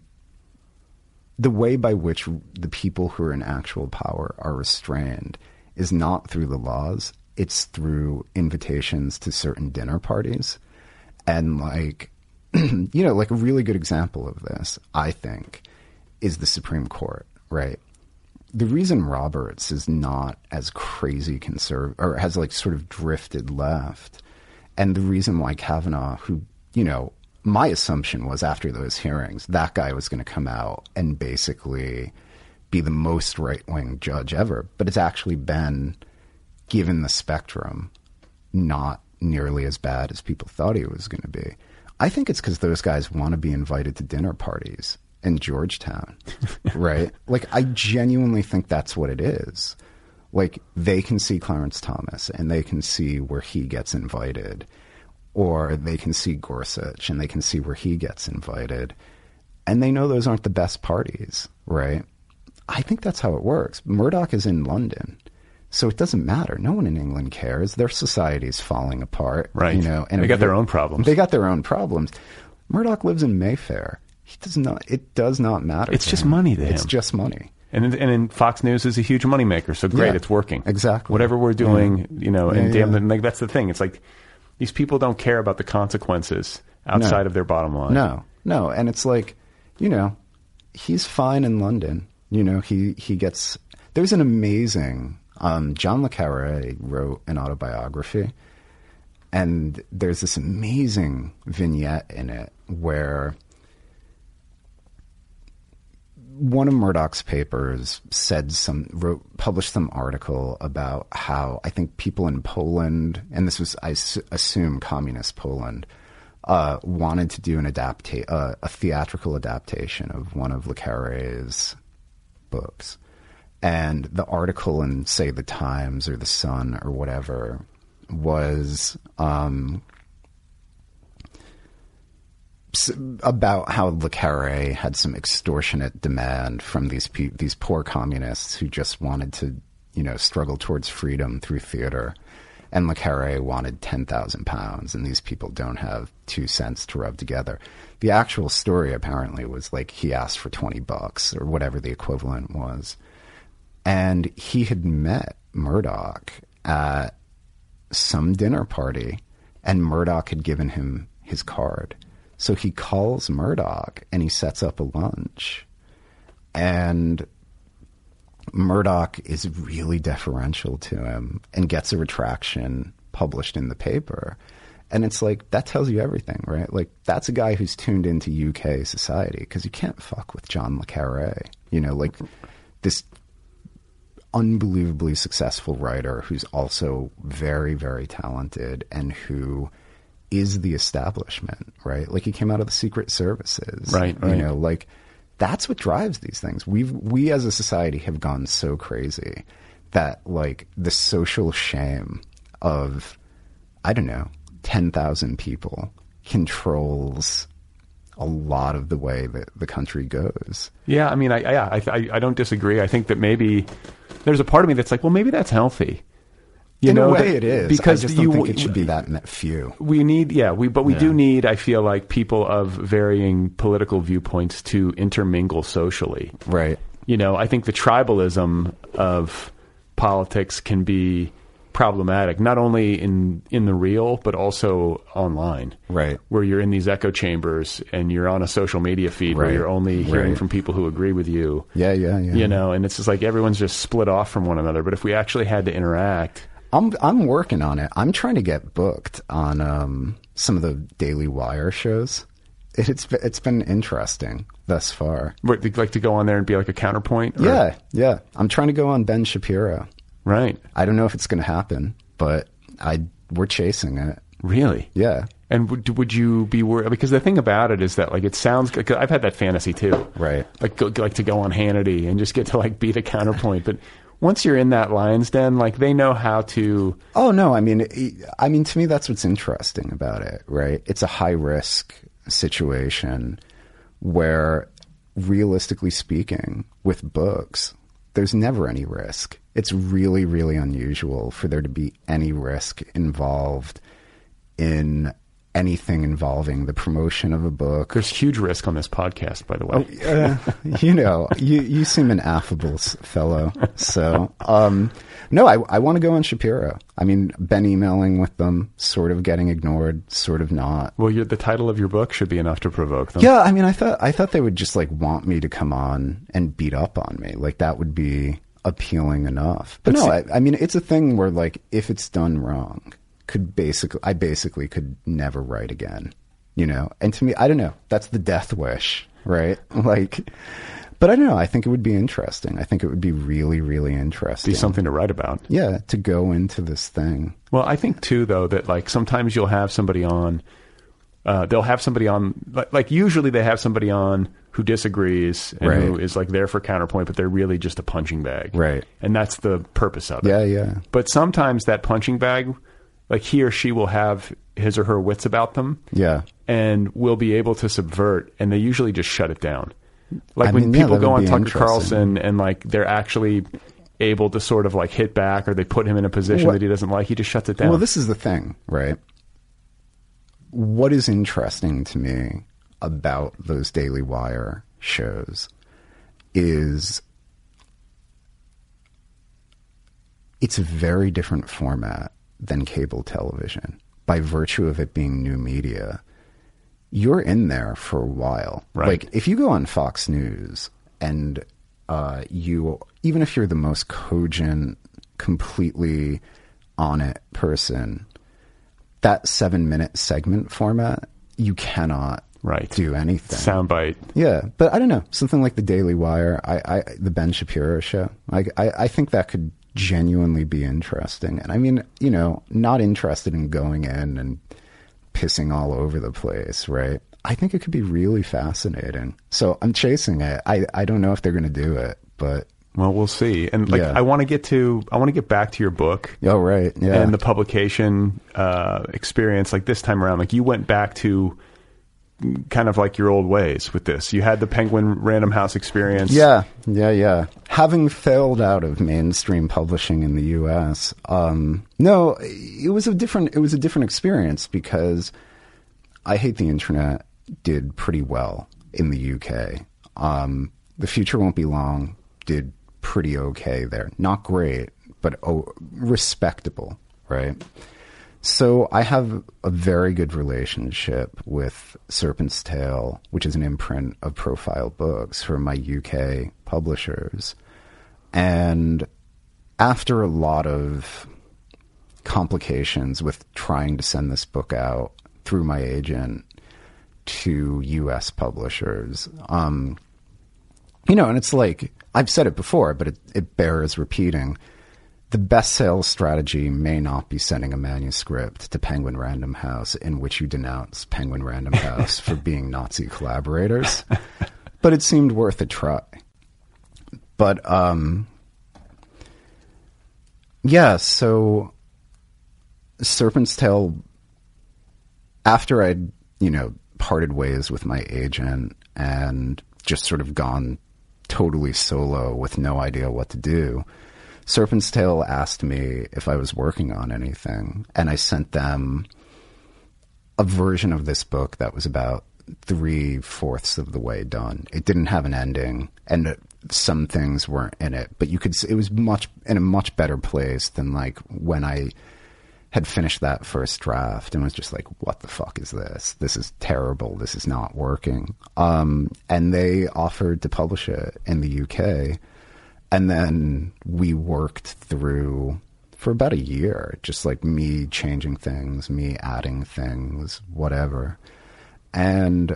people who are in actual power are restrained is not through the laws, it's through invitations to certain dinner parties. And like, you know, like a really good example of this, I think, is the Supreme Court, right? The reason Roberts is not as crazy conservative, or has like sort of drifted left, and the reason why Kavanaugh, who, you know, my assumption was after those hearings, that guy was going to come out and basically be the most right-wing judge ever. But it's actually been, given the spectrum, not nearly as bad as people thought he was going to be. I think it's because those guys want to be invited to dinner parties in Georgetown, right? Like, I genuinely think that's what it is. Like, they can see Clarence Thomas and they can see where he gets invited, or they can see Gorsuch and they can see where he gets invited, and they know those aren't the best parties, right? I think that's how it works. Murdoch is in London, so it doesn't matter. No one in England cares. Their society's falling apart, right? You know, and they got their own problems. They got their own problems. Murdoch lives in Mayfair. He does not. It does not matter. It's just money to him. It's just money. And Fox News is a huge moneymaker, so great, it's working. Exactly. Whatever we're doing, you know, and like, that's the thing. It's like these people don't care about the consequences outside of their bottom line. No. And it's like, you know, he's fine in London. You know, he gets. There's an amazing. John le Carré wrote an autobiography, and there's this amazing vignette in it where one of Murdoch's papers published some article about how I think people in Poland, and this was, I assume, communist Poland, wanted to do a theatrical adaptation of one of le Carré's books. And the article in, say, the Times or the Sun or whatever was about how le Carré had some extortionate demand from these poor communists who just wanted to, you know, struggle towards freedom through theater. And le Carré wanted £10,000, and these people don't have 2 cents to rub together. The actual story apparently was like he asked for $20 or whatever the equivalent was. And he had met Murdoch at some dinner party, and Murdoch had given him his card. So he calls Murdoch and he sets up a lunch. And Murdoch is really deferential to him and gets a retraction published in the paper. And it's like, that tells you everything, right? Like, that's a guy who's tuned into UK society, because you can't fuck with John le Carré. You know, like this unbelievably successful writer who's also very, very talented and who is the establishment, right? Like, he came out of the secret services, right? You know, like, that's what drives these things. We as a society have gone so crazy that, like, the social shame of, I don't know, 10,000 people controls a lot of the way that the country goes. Yeah, I mean, I don't disagree. I think that maybe there's a part of me that's like, well, maybe that's healthy. In a way, it is. Because I just don't think it should be that few. We need, we do need, I feel like, people of varying political viewpoints to intermingle socially. Right. You know, I think the tribalism of politics can be problematic, not only in the real, but also online. Right. Where you're in these echo chambers and you're on a social media feed where you're only hearing from people who agree with you. Yeah. You know, and it's just like everyone's just split off from one another. But if we actually had to interact... I'm working on it. I'm trying to get booked on some of the Daily Wire shows. it's been interesting thus far. What, like to go on there and be like a counterpoint? Or? Yeah. I'm trying to go on Ben Shapiro. Right. I don't know if it's going to happen, but we're chasing it. Really? Yeah. And would you be worried? Because the thing about it is that like it sounds. Cause I've had that fantasy too. Right. Like to go on Hannity and just get to like be the counterpoint. But once you're in that lion's den, like they know how to. Oh no! I mean, to me, that's what's interesting about it, right? It's a high risk situation where, realistically speaking, with books, there's never any risk. It's really, really unusual for there to be any risk involved in anything involving the promotion of a book. There's huge risk on this podcast, by the way. You seem an affable fellow. So, no, I want to go on Shapiro. I mean, been emailing with them, sort of getting ignored, sort of not. Well, the title of your book should be enough to provoke them. Yeah, I mean, I thought they would just like want me to come on and beat up on me. Like that would be appealing enough. But no, I mean, it's a thing where like if it's done wrong, I basically could never write again, you know? And to me, I don't know, that's the death wish, right? Like, but I don't know, I think it would be interesting. I think it would be really, really interesting. Be something to write about. Yeah, to go into this thing. Well, I think too, though, that like sometimes you'll have somebody on, they'll have somebody on, like usually they have somebody on who disagrees and who is like there for counterpoint, but they're really just a punching bag. Right. And that's the purpose of it. Yeah. But sometimes that punching bag, like he or she will have his or her wits about them. Yeah. And will be able to subvert, and they usually just shut it down. Like when people go on Tucker Carlson and like they're actually able to sort of like hit back, or they put him in a position that he doesn't like, he just shuts it down. Well, this is the thing, right? What is interesting to me about those Daily Wire shows is it's a very different format than cable television by virtue of it being new media. You're in there for a while. Right. Like if you go on Fox News and even if you're the most cogent, completely on it person, that 7-minute segment format, you cannot do anything. Soundbite. Yeah, but I don't know, something like the Daily Wire, the Ben Shapiro show, I think that could genuinely be interesting. And I mean, you know, not interested in going in and pissing all over the place, right? I think it could be really fascinating. So I'm chasing it. I don't know if they're going to do it, but well, we'll see. And like, I want to get back to your book. Oh, right. Yeah. And the publication experience. Like this time around, like you went back to kind of like your old ways with this. You had the Penguin Random House experience. Yeah. Having failed out of mainstream publishing in the U.S., no, it was a different experience because I Hate the Internet did pretty well in the UK. The Future Won't Be Long did pretty okay there. Not great, but respectable, right? So I have a very good relationship with Serpent's Tail, which is an imprint of Profile Books for my UK publishers. And after a lot of complications with trying to send this book out through my agent to US publishers, you know, and it's like, I've said it before, but it bears repeating. The best sales strategy may not be sending a manuscript to Penguin Random House in which you denounce Penguin Random House for being Nazi collaborators, but it seemed worth a try. But, yeah, so Serpent's Tail, after I'd, you know, parted ways with my agent and just sort of gone totally solo with no idea what to do, Serpent's Tail asked me if I was working on anything, and I sent them a version of this book that was about 3/4 of the way done. It didn't have an ending, and some things weren't in it, but you could see it was in a much better place than like when I had finished that first draft and was just like, what the fuck is this? This is terrible. This is not working. And they offered to publish it in the UK. And then we worked through for about a year, just like me changing things, me adding things, whatever. And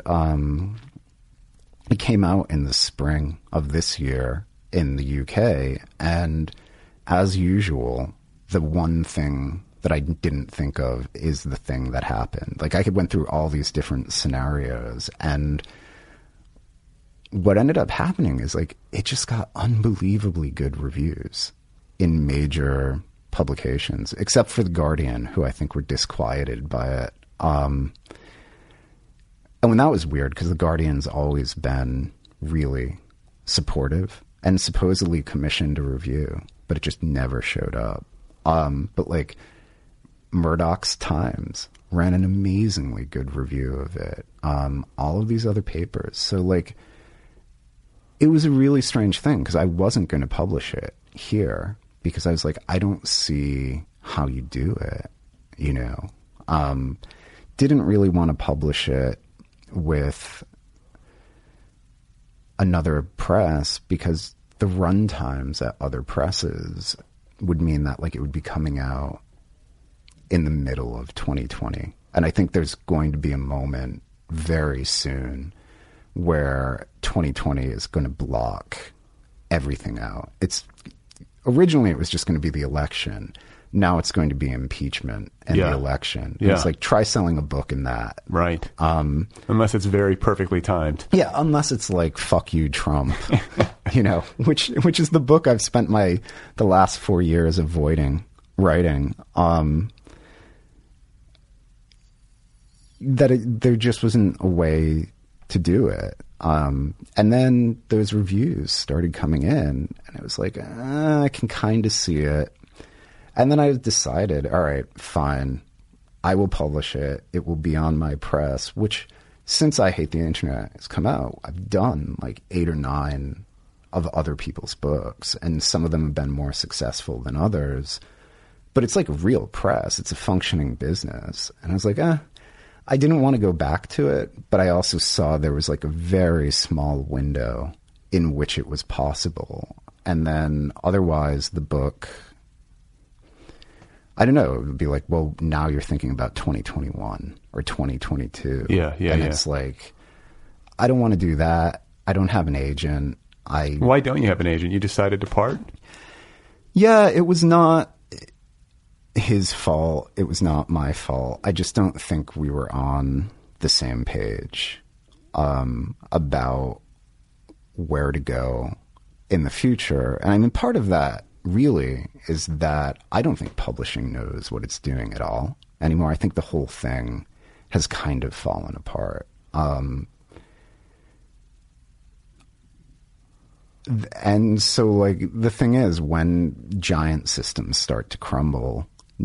it came out in the spring of this year in the UK. And as usual, the one thing that I didn't think of is the thing that happened. Like, I went through all these different scenarios, and what ended up happening is, like, it just got unbelievably good reviews in major publications, except for The Guardian, who I think were disquieted by it. And when that was weird, because The Guardian's always been really supportive and supposedly commissioned a review, but it just never showed up. But, like, Murdoch's Times ran an amazingly good review of it. All of these other papers. So, like, it was a really strange thing, because I wasn't going to publish it here, because I was like, I don't see how you do it, you know. Didn't really want to publish it with another press, because the run times at other presses would mean that, like, it would be coming out in the middle of 2020. And I think there's going to be a moment very soon where 2020 is going to block everything out. Originally it was just going to be the election. Now it's going to be impeachment and the election. Yeah. It's like, try selling a book in that. Right. Unless it's very perfectly timed. Yeah, unless it's like, fuck you, Trump, you know, which is the book I've spent the last 4 years avoiding writing. There just wasn't a way to do it. And then those reviews started coming in, and it was like, I can kind of see it. And then I decided, all right, fine, I will publish it. It will be on my press, which, since I Hate the Internet has come out, I've done like 8 or 9 of other people's books, and some of them have been more successful than others. But it's like a real press. It's a functioning business. And I was like, I didn't want to go back to it, but I also saw there was like a very small window in which it was possible. And then otherwise the book, I don't know, it would be like, well, now you're thinking about 2021 or 2022. Yeah. And it's like, I don't want to do that. I don't have an agent. Why don't you have an agent? You decided to part? Yeah, it was not his fault. It was not my fault. I just don't think we were on the same page about where to go in the future. And I mean, part of that really is that I don't think publishing knows what it's doing at all anymore. I think the whole thing has kind of fallen apart. And so, like, the thing is, when giant systems start to crumble,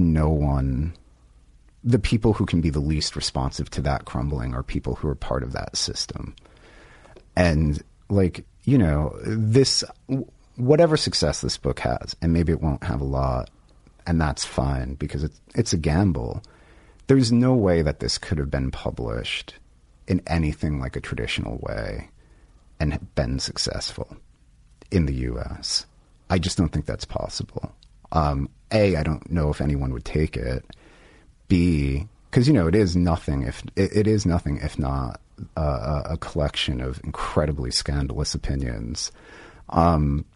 the people who can be the least responsive to that crumbling are people who are part of that system. And, like, you know, whatever success this book has, and maybe it won't have a lot, and that's fine, because it's a gamble. There's no way that this could have been published in anything like a traditional way and been successful in the U.S. I just don't think that's possible. A, I don't know if anyone would take it. B, because, you know, it is nothing if not a collection of incredibly scandalous opinions. And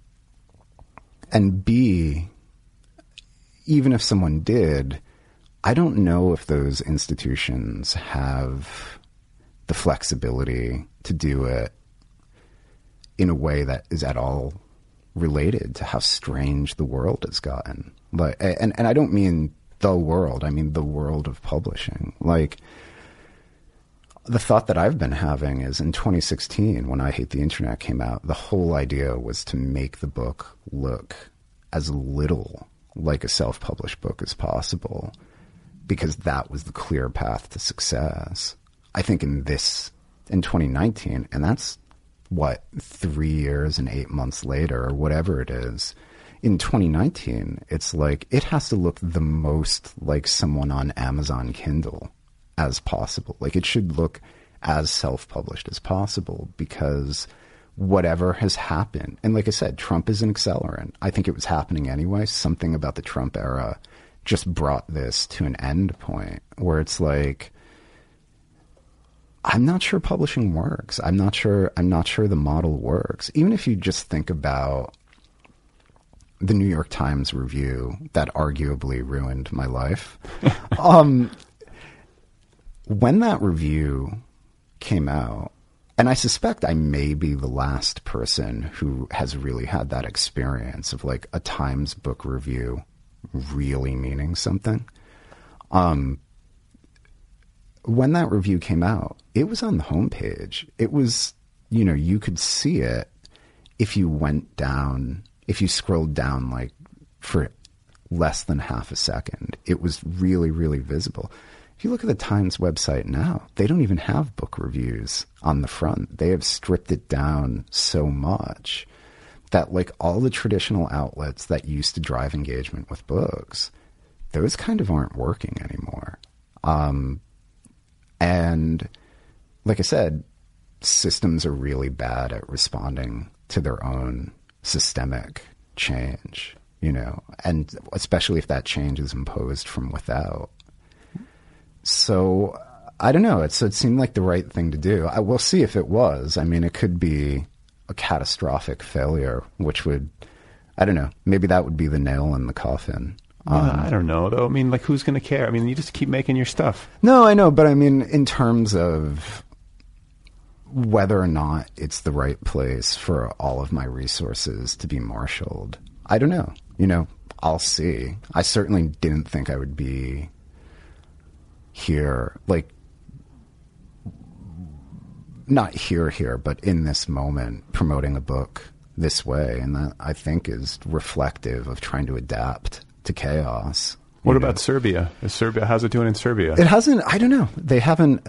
B, even if someone did, I don't know if those institutions have the flexibility to do it in a way that is at all related to how strange the world has gotten. But and I don't mean the world, I mean the world of publishing. Like, the thought that I've been having is, in 2016, when I Hate the Internet came out, the whole idea was to make the book look as little like a self-published book as possible, because that was the clear path to success. I think in 2019, and that's 3 years and 8 months later, or whatever it is, in 2019, it's like, it has to look the most like someone on Amazon Kindle as possible. Like, it should look as self-published as possible, because whatever has happened, and like I said, Trump is an accelerant. I think it was happening anyway. Something about the Trump era just brought this to an end point where it's like, I'm not sure publishing works. I'm not sure the model works. Even if you just think about the New York Times review that arguably ruined my life. When that review came out, and I suspect I may be the last person who has really had that experience of like a Times book review really meaning something. When that review came out, it was on the homepage. It was, you could see it if you scrolled down like for less than half a second. It was really, really visible. If you look at the Times website now, they don't even have book reviews on the front. They have stripped it down so much that like all the traditional outlets that used to drive engagement with books, those kind of aren't working anymore. And like I said, systems are really bad at responding to their own systemic change, and especially if that change is imposed from without. So I don't know. So it seemed like the right thing to do. We'll see if it was. I mean, it could be a catastrophic failure, which would, I don't know, maybe that would be the nail in the coffin. I don't know, though. I mean, like, who's going to care? I mean, you just keep making your stuff. No, I know. But I mean, in terms of whether or not it's the right place for all of my resources to be marshaled, I don't know. I'll see. I certainly didn't think I would be here, like, not here, but in this moment, promoting a book this way. And that, I think, is reflective of trying to adapt to chaos. What about Serbia? How's it doing in Serbia? It hasn't, I don't know. There hasn't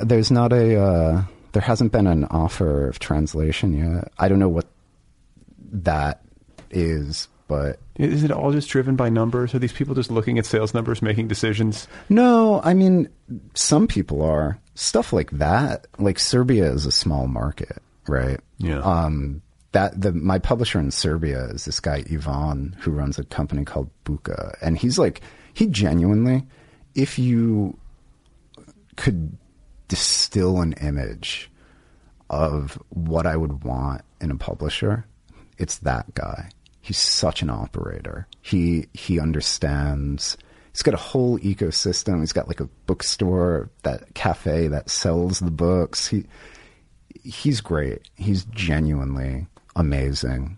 been an offer of translation yet. I don't know what that is, but... Is it all just driven by numbers? Are these people just looking at sales numbers, making decisions? No, I mean, some people are. Stuff like that. Like, Serbia is a small market, right? Yeah. My publisher in Serbia is this guy, Ivan, who runs a company called Buka. And he's like, he genuinely, if you could distill an image of what I would want in a publisher, it's that guy. He's such an operator. He understands. He's got a whole ecosystem. He's got like a bookstore, that cafe that sells the books. He's great. He's genuinely amazing.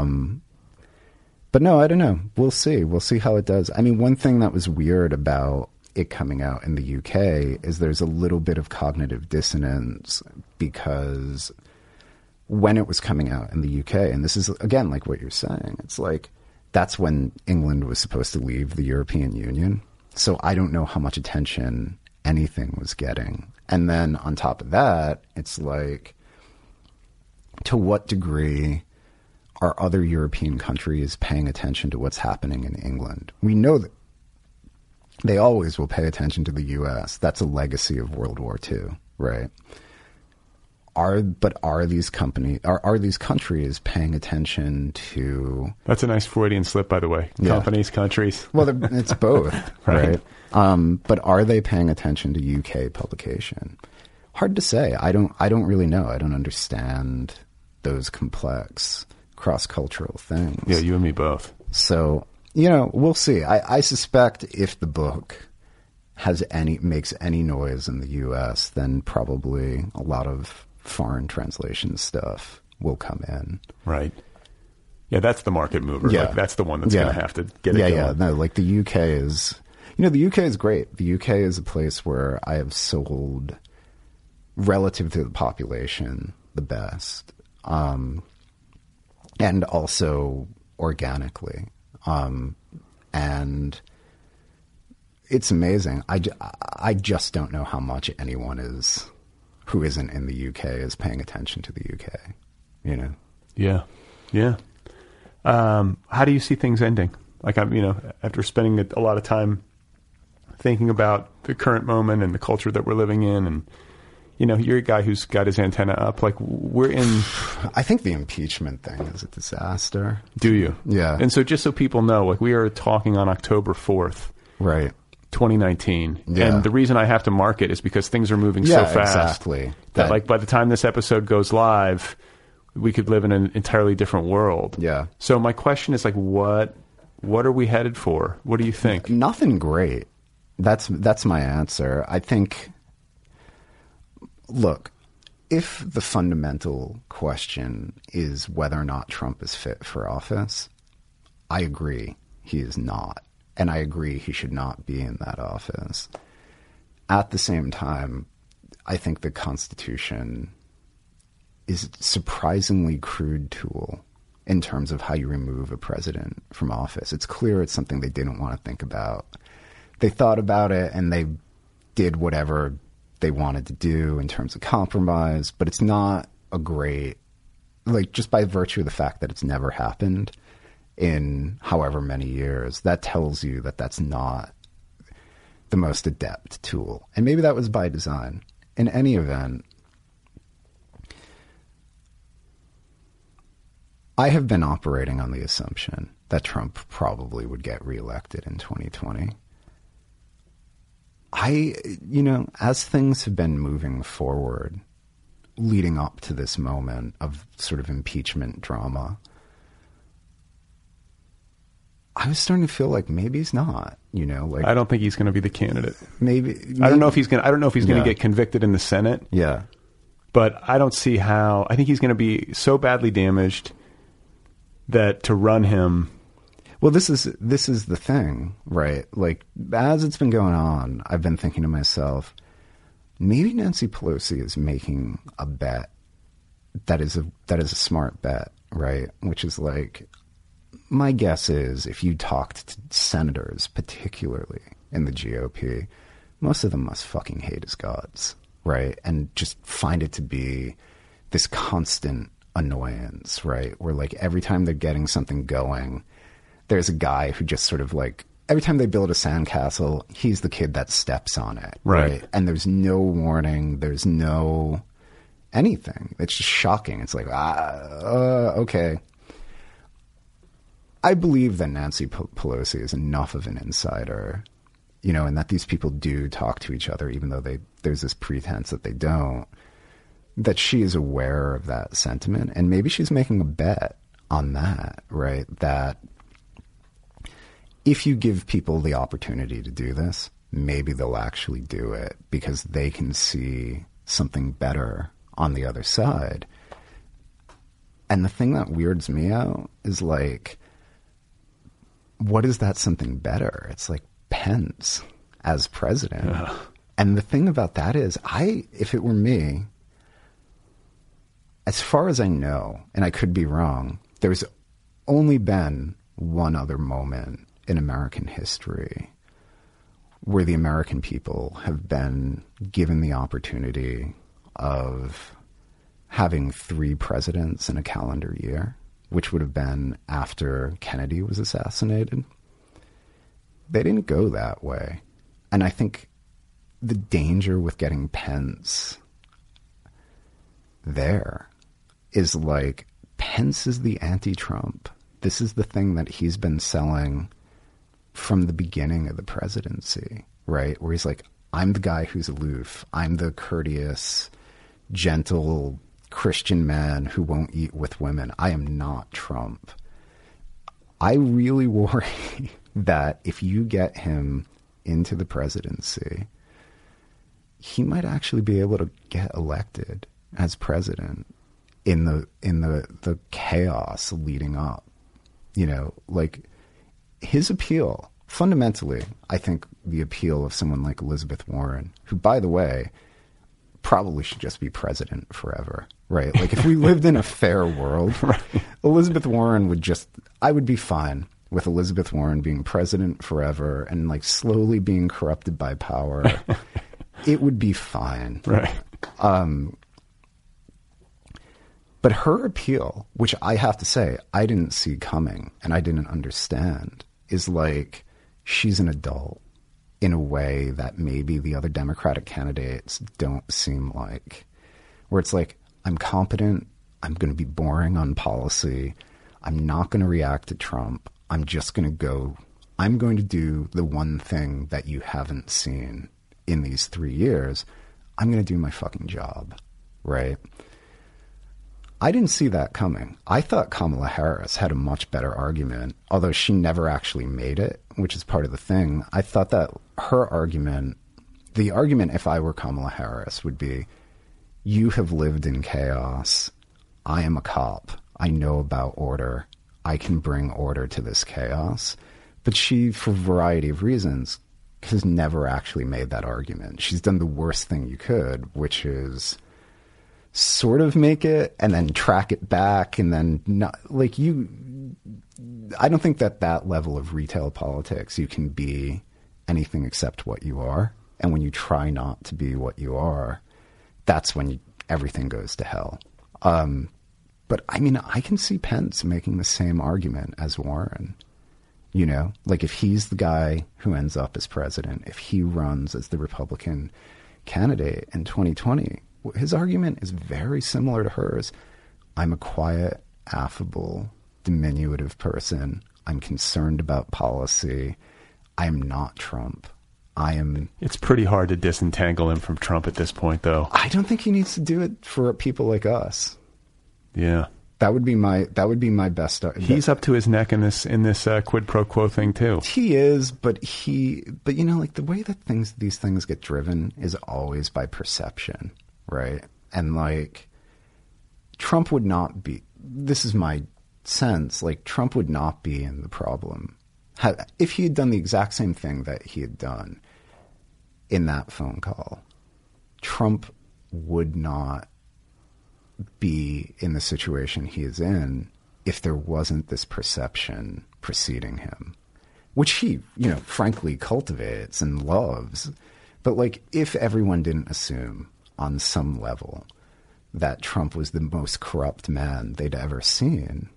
But no, I don't know. We'll see. We'll see how it does. I mean, one thing that was weird about it coming out in the UK is there's a little bit of cognitive dissonance because when it was coming out in the UK, and this is, again, like what you're saying, it's like that's when England was supposed to leave the European Union. So I don't know how much attention anything was getting. And then on top of that, it's like, to what degree are other European countries paying attention to what's happening in England? We know that they always will pay attention to the U.S. That's a legacy of World War II, right? Are these countries paying attention to... That's a nice Freudian slip, by the way. Yeah. Companies, countries. Well, it's both, right? But are they paying attention to UK publication? Hard to say. I don't really know. I don't understand those complex cross-cultural things. Yeah, you and me both. So, we'll see. I suspect if the book makes any noise in the US, then probably a lot of foreign translation stuff will come in. Right. Yeah, that's the market mover. Yeah. Like, that's the one that's going to have to get it going. Yeah. No, like the UK is, the UK is great. The UK is a place where I have sold, relative to the population, the best. And also organically. And it's amazing. I just don't know how much anyone who isn't in the UK is paying attention to the UK, Yeah. Yeah. How do you see things ending? Like, after spending a lot of time thinking about the current moment and the culture that we're living in, and, you're a guy who's got his antenna up. Like, we're in... I think the impeachment thing is a disaster. Do you? Yeah. And so just so people know, like, we are talking on October 4th. Right. 2019. Yeah. And the reason I have to mark it is because things are moving so fast. Exactly. That like by the time this episode goes live, we could live in an entirely different world. Yeah. So my question is like, what are we headed for? What do you think? Nothing great. That's my answer. I think, look, if the fundamental question is whether or not Trump is fit for office, I agree he is not. And I agree he should not be in that office. At the same time, I think the Constitution is a surprisingly crude tool in terms of how you remove a president from office. It's clear it's something they didn't want to think about. They thought about it and they did whatever they wanted to do in terms of compromise, but it's not a great, like, just by virtue of the fact that it's never happened in however many years, that tells you that that's not the most adept tool. And maybe that was by design. In any event, I have been operating on the assumption that Trump probably would get reelected in 2020. As things have been moving forward, leading up to this moment of sort of impeachment drama, I was starting to feel like maybe he's not, like I don't think he's going to be the candidate. maybe I don't know if he's going to get convicted in the Senate. Yeah. But I don't see how. I think he's going to be so badly damaged that to run him. Well, this is the thing, right? Like, as it's been going on, I've been thinking to myself, maybe Nancy Pelosi is making a bet that is a smart bet, right? Which is like, my guess is if you talked to senators, particularly in the GOP, most of them must fucking hate his guts, right? And just find it to be this constant annoyance, right? Where like every time they're getting something going, there's a guy who just sort of like, every time they build a sandcastle, he's the kid that steps on it, right? And there's no warning, there's no anything. It's just shocking. It's like, okay. I believe that Nancy Pelosi is enough of an insider, and that these people do talk to each other, even though there's this pretense that they don't, that she is aware of that sentiment. And maybe she's making a bet on that, right? That if you give people the opportunity to do this, maybe they'll actually do it because they can see something better on the other side. And the thing that weirds me out is like, what is that something better? It's like Pence as president. Ugh. And the thing about that is, if it were me, as far as I know, and I could be wrong, there's only been one other moment in American history where the American people have been given the opportunity of having 3 presidents in a calendar year, which would have been after Kennedy was assassinated. They didn't go that way. And I think the danger with getting Pence there is like, Pence is the anti-Trump. This is the thing that he's been selling from the beginning of the presidency, right? Where he's like, I'm the guy who's aloof. I'm the courteous, gentle Christian man who won't eat with women. I am not Trump. I really worry that if you get him into the presidency, he might actually be able to get elected as president in the chaos leading up. Like his appeal, fundamentally, I think the appeal of someone like Elizabeth Warren, who, by the way, probably should just be president forever, right? Like if we lived in a fair world, right, Elizabeth Warren I would be fine with Elizabeth Warren being president forever and like slowly being corrupted by power. It would be fine. Right. But her appeal, which I have to say I didn't see coming and I didn't understand, is like she's an adult in a way that maybe the other Democratic candidates don't seem like. Where it's like, I'm competent, I'm going to be boring on policy, I'm not going to react to Trump, I'm just going to go I'm going to do the one thing that you haven't seen in these 3 years. I'm going to do my fucking job, right? I didn't see that coming. I thought Kamala Harris had a much better argument, although she never actually made it, which is part of the thing. I thought that her argument, the argument if I were Kamala Harris would be, you have lived in chaos. I am a cop. I know about order. I can bring order to this chaos. But she, for a variety of reasons, has never actually made that argument. She's done the worst thing you could, which is sort of make it and then track it back and then not like you. I don't think that level of retail politics, you can be anything except what you are. And when you try not to be what you are, that's when everything goes to hell. But I mean, I can see Pence making the same argument as Warren. You know, like if he's the guy who ends up as president, if he runs as the Republican candidate in 2020, his argument is very similar to hers. I'm a quiet, affable, diminutive person. I'm concerned about policy. I am not Trump. It's pretty hard to disentangle him from Trump at this point, though. I don't think he needs to do it for people like us. Yeah. That would be my best. He's up to his neck in this quid pro quo thing too. He is, but you know, like the way that these things get driven is always by perception, right? And like Trump would not be. This is my sense. Like Trump would not be in the problem if he had done the exact same thing that he had done in that phone call. Trump would not be in the situation he is in if there wasn't this perception preceding him, which he, you know, frankly cultivates and loves. But like, if everyone didn't assume on some level that Trump was the most corrupt man they'd ever seen,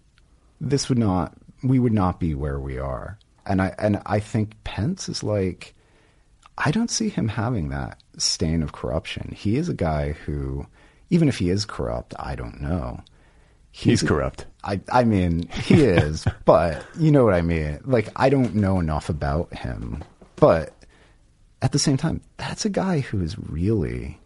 we would not be where we are. And I think Pence is like, I don't see him having that stain of corruption. He is a guy who, even if he is corrupt, I don't know. He's corrupt. I mean, he is, but you know what I mean? Like, I don't know enough about him. But at the same time, that's a guy who has really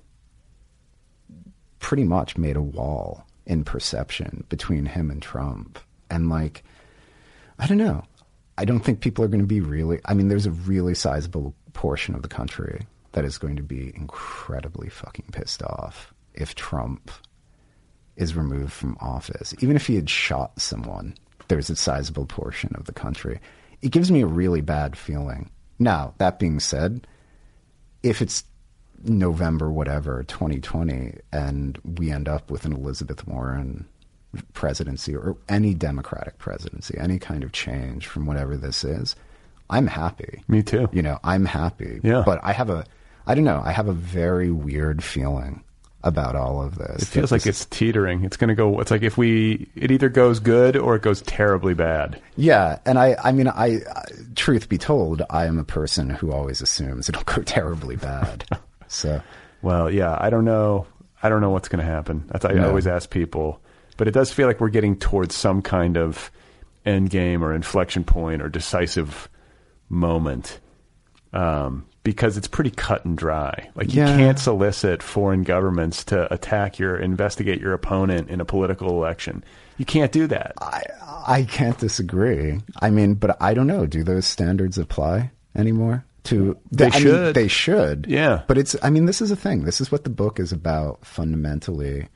pretty much made a wall in perception between him and Trump. And like, I don't know. I don't think people are going to be really, I mean, there's a really sizable portion of the country that is going to be incredibly fucking pissed off if Trump is removed from office. Even if he had shot someone, there's a sizable portion of the country. It gives me a really bad feeling. Now, that being said, if it's November, whatever, 2020, and we end up with an Elizabeth Warren presidency or any Democratic presidency, any kind of change from whatever this is, I'm happy. Me too. You know, I'm happy. Yeah. But I have a very weird feeling about all of this. It feels like it's teetering. It's going to go, it's like it either goes good or it goes terribly bad. Yeah. And I mean, truth be told, I am a person who always assumes it'll go terribly bad. So, well, yeah, I don't know what's going to happen. I always ask people, but it does feel like we're getting towards some kind of end game or inflection point or decisive moment. Because it's pretty cut and dry. Like, you can't solicit foreign governments to investigate your opponent in a political election. You can't do that. I can't disagree. I mean, but I don't know. Do those standards apply anymore? They should. Yeah. But this is a thing. This is what the book is about fundamentally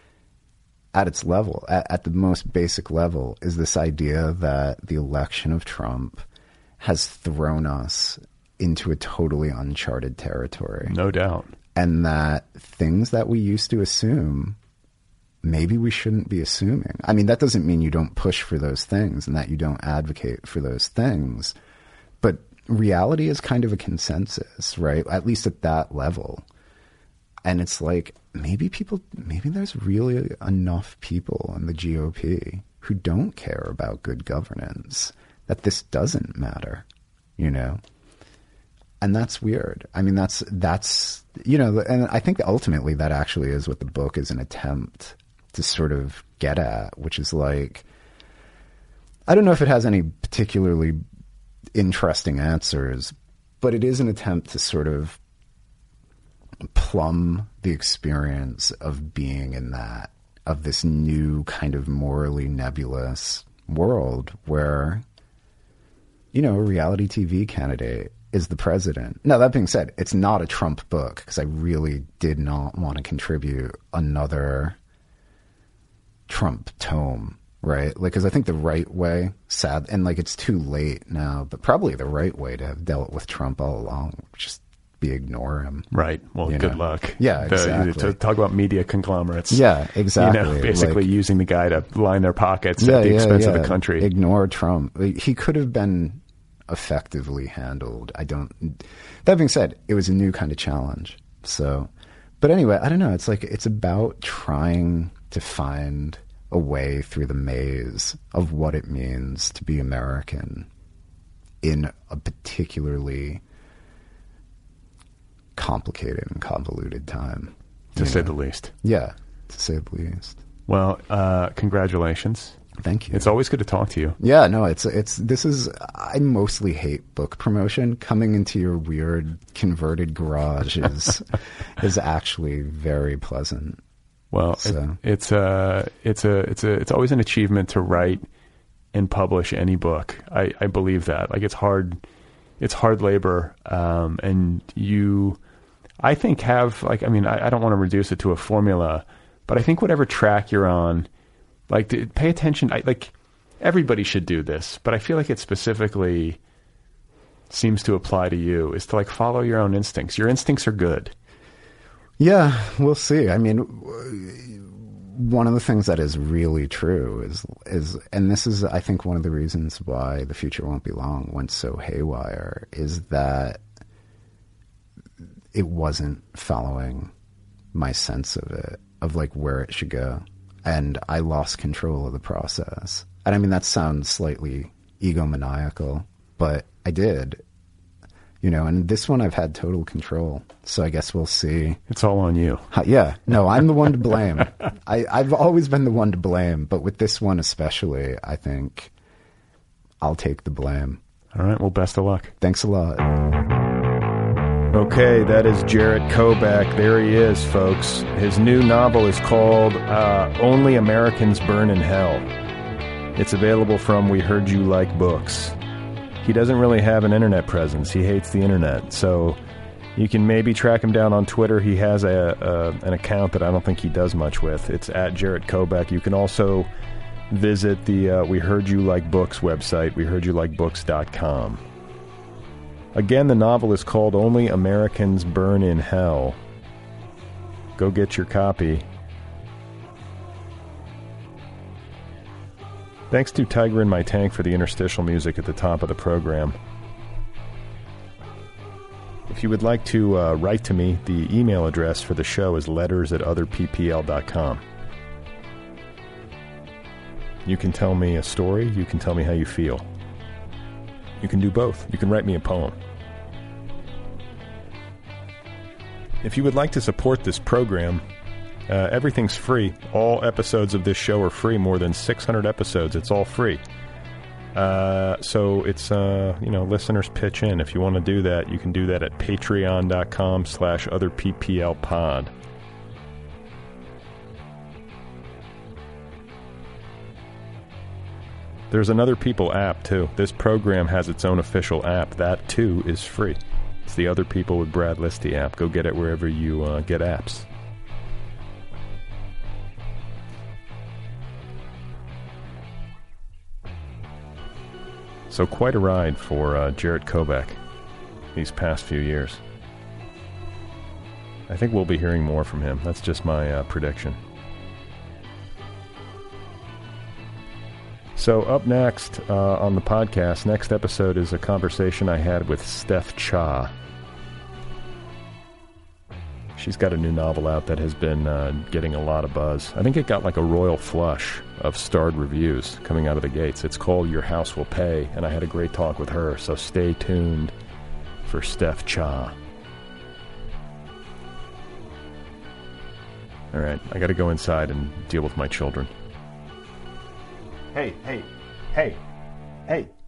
at its level, at the most basic level, is this idea that the election of Trump has thrown us into a totally uncharted territory. No doubt. And that things that we used to assume, maybe we shouldn't be assuming. I mean, that doesn't mean you don't push for those things and that you don't advocate for those things. But reality is kind of a consensus, right? At least at that level. And it's like, maybe there's really enough people in the GOP who don't care about good governance, that this doesn't matter, you know? And that's weird. I mean, that's, you know, and I think ultimately that actually is what the book is an attempt to sort of get at, which is like, I don't know if it has any particularly interesting answers, but it is an attempt to sort of plumb the experience of being in that, of this new kind of morally nebulous world where, you know, a reality TV candidate is the president. Now, that being said, it's not a Trump book, because I really did not want to contribute another Trump tome, right? Like, because I think the right way, sad, and like it's too late now, but probably the right way to have dealt with Trump all along, just be ignore him. Right. Well, good luck. Yeah, exactly. To talk about media conglomerates. Yeah, exactly. You know, basically like, using the guy to line their pockets at the expense of the country. Ignore Trump. He could have been effectively handled. That being said, it was a new kind of challenge. So, but anyway, I don't know. It's like, it's about trying to find a way through the maze of what it means to be American in a particularly complicated and convoluted time. To say the least. Yeah, to say the least. Well, congratulations. Thank you. It's always good to talk to you. Yeah, no, I mostly hate book promotion. Coming into your weird converted garage is actually very pleasant. Well, so. it's always an achievement to write and publish any book. I believe that. Like, it's hard labor. And you, I think, have, like, I mean, I don't want to reduce it to a formula, but I think whatever track you're on, like, pay attention. Like, everybody should do this, but I feel like it specifically seems to apply to you, is to, like, follow your own instincts. Your instincts are good. Yeah, we'll see. I mean, one of the things that is really true is, and this is, I think, one of the reasons why The Future Won't Be Long went so haywire, is that it wasn't following my sense of it, of like where it should go. And I lost control of the process. And I mean, that sounds slightly egomaniacal, but I did. You know, and this one I've had total control. So I guess we'll see. It's all on you. Yeah. No, I'm the one to blame. I've always been the one to blame. But with this one especially, I think I'll take the blame. All right. Well, best of luck. Thanks a lot. Okay, that is Jarrett Kobak. There he is, folks. His new novel is called Only Americans Burn in Hell. It's available from We Heard You Like Books. He doesn't really have an internet presence. He hates the internet. So you can maybe track him down on Twitter. He has an account that I don't think he does much with. It's at Jarrett Kobak. You can also visit the We Heard You Like Books website, weheardyoulikebooks.com. Again, the novel is called Only Americans Burn in Hell. Go get your copy. Thanks to Tiger in My Tank for the interstitial music at the top of the program. If you would like to write to me, the email address for the show is letters@otherppl.com. You can tell me a story. You can tell me how you feel. You can do both. You can write me a poem. If you would like to support this program, everything's free. All episodes of this show are free. More than 600 episodes. It's all free. So it's, listeners pitch in. If you want to do that, you can do that at patreon.com/otherpplpod. There's an Other People app, too. This program has its own official app. That, too, is free. It's the Other People with Brad Listy app. Go get it wherever you get apps. So quite a ride for Jarrett Kobak these past few years. I think we'll be hearing more from him. That's just my prediction. So up next on the podcast, next episode is a conversation I had with Steph Cha. She's got a new novel out that has been getting a lot of buzz. I think it got like a royal flush of starred reviews coming out of the gates. It's called Your House Will Pay, and I had a great talk with her, so stay tuned for Steph Cha. All right, I got to go inside and deal with my children. Hey.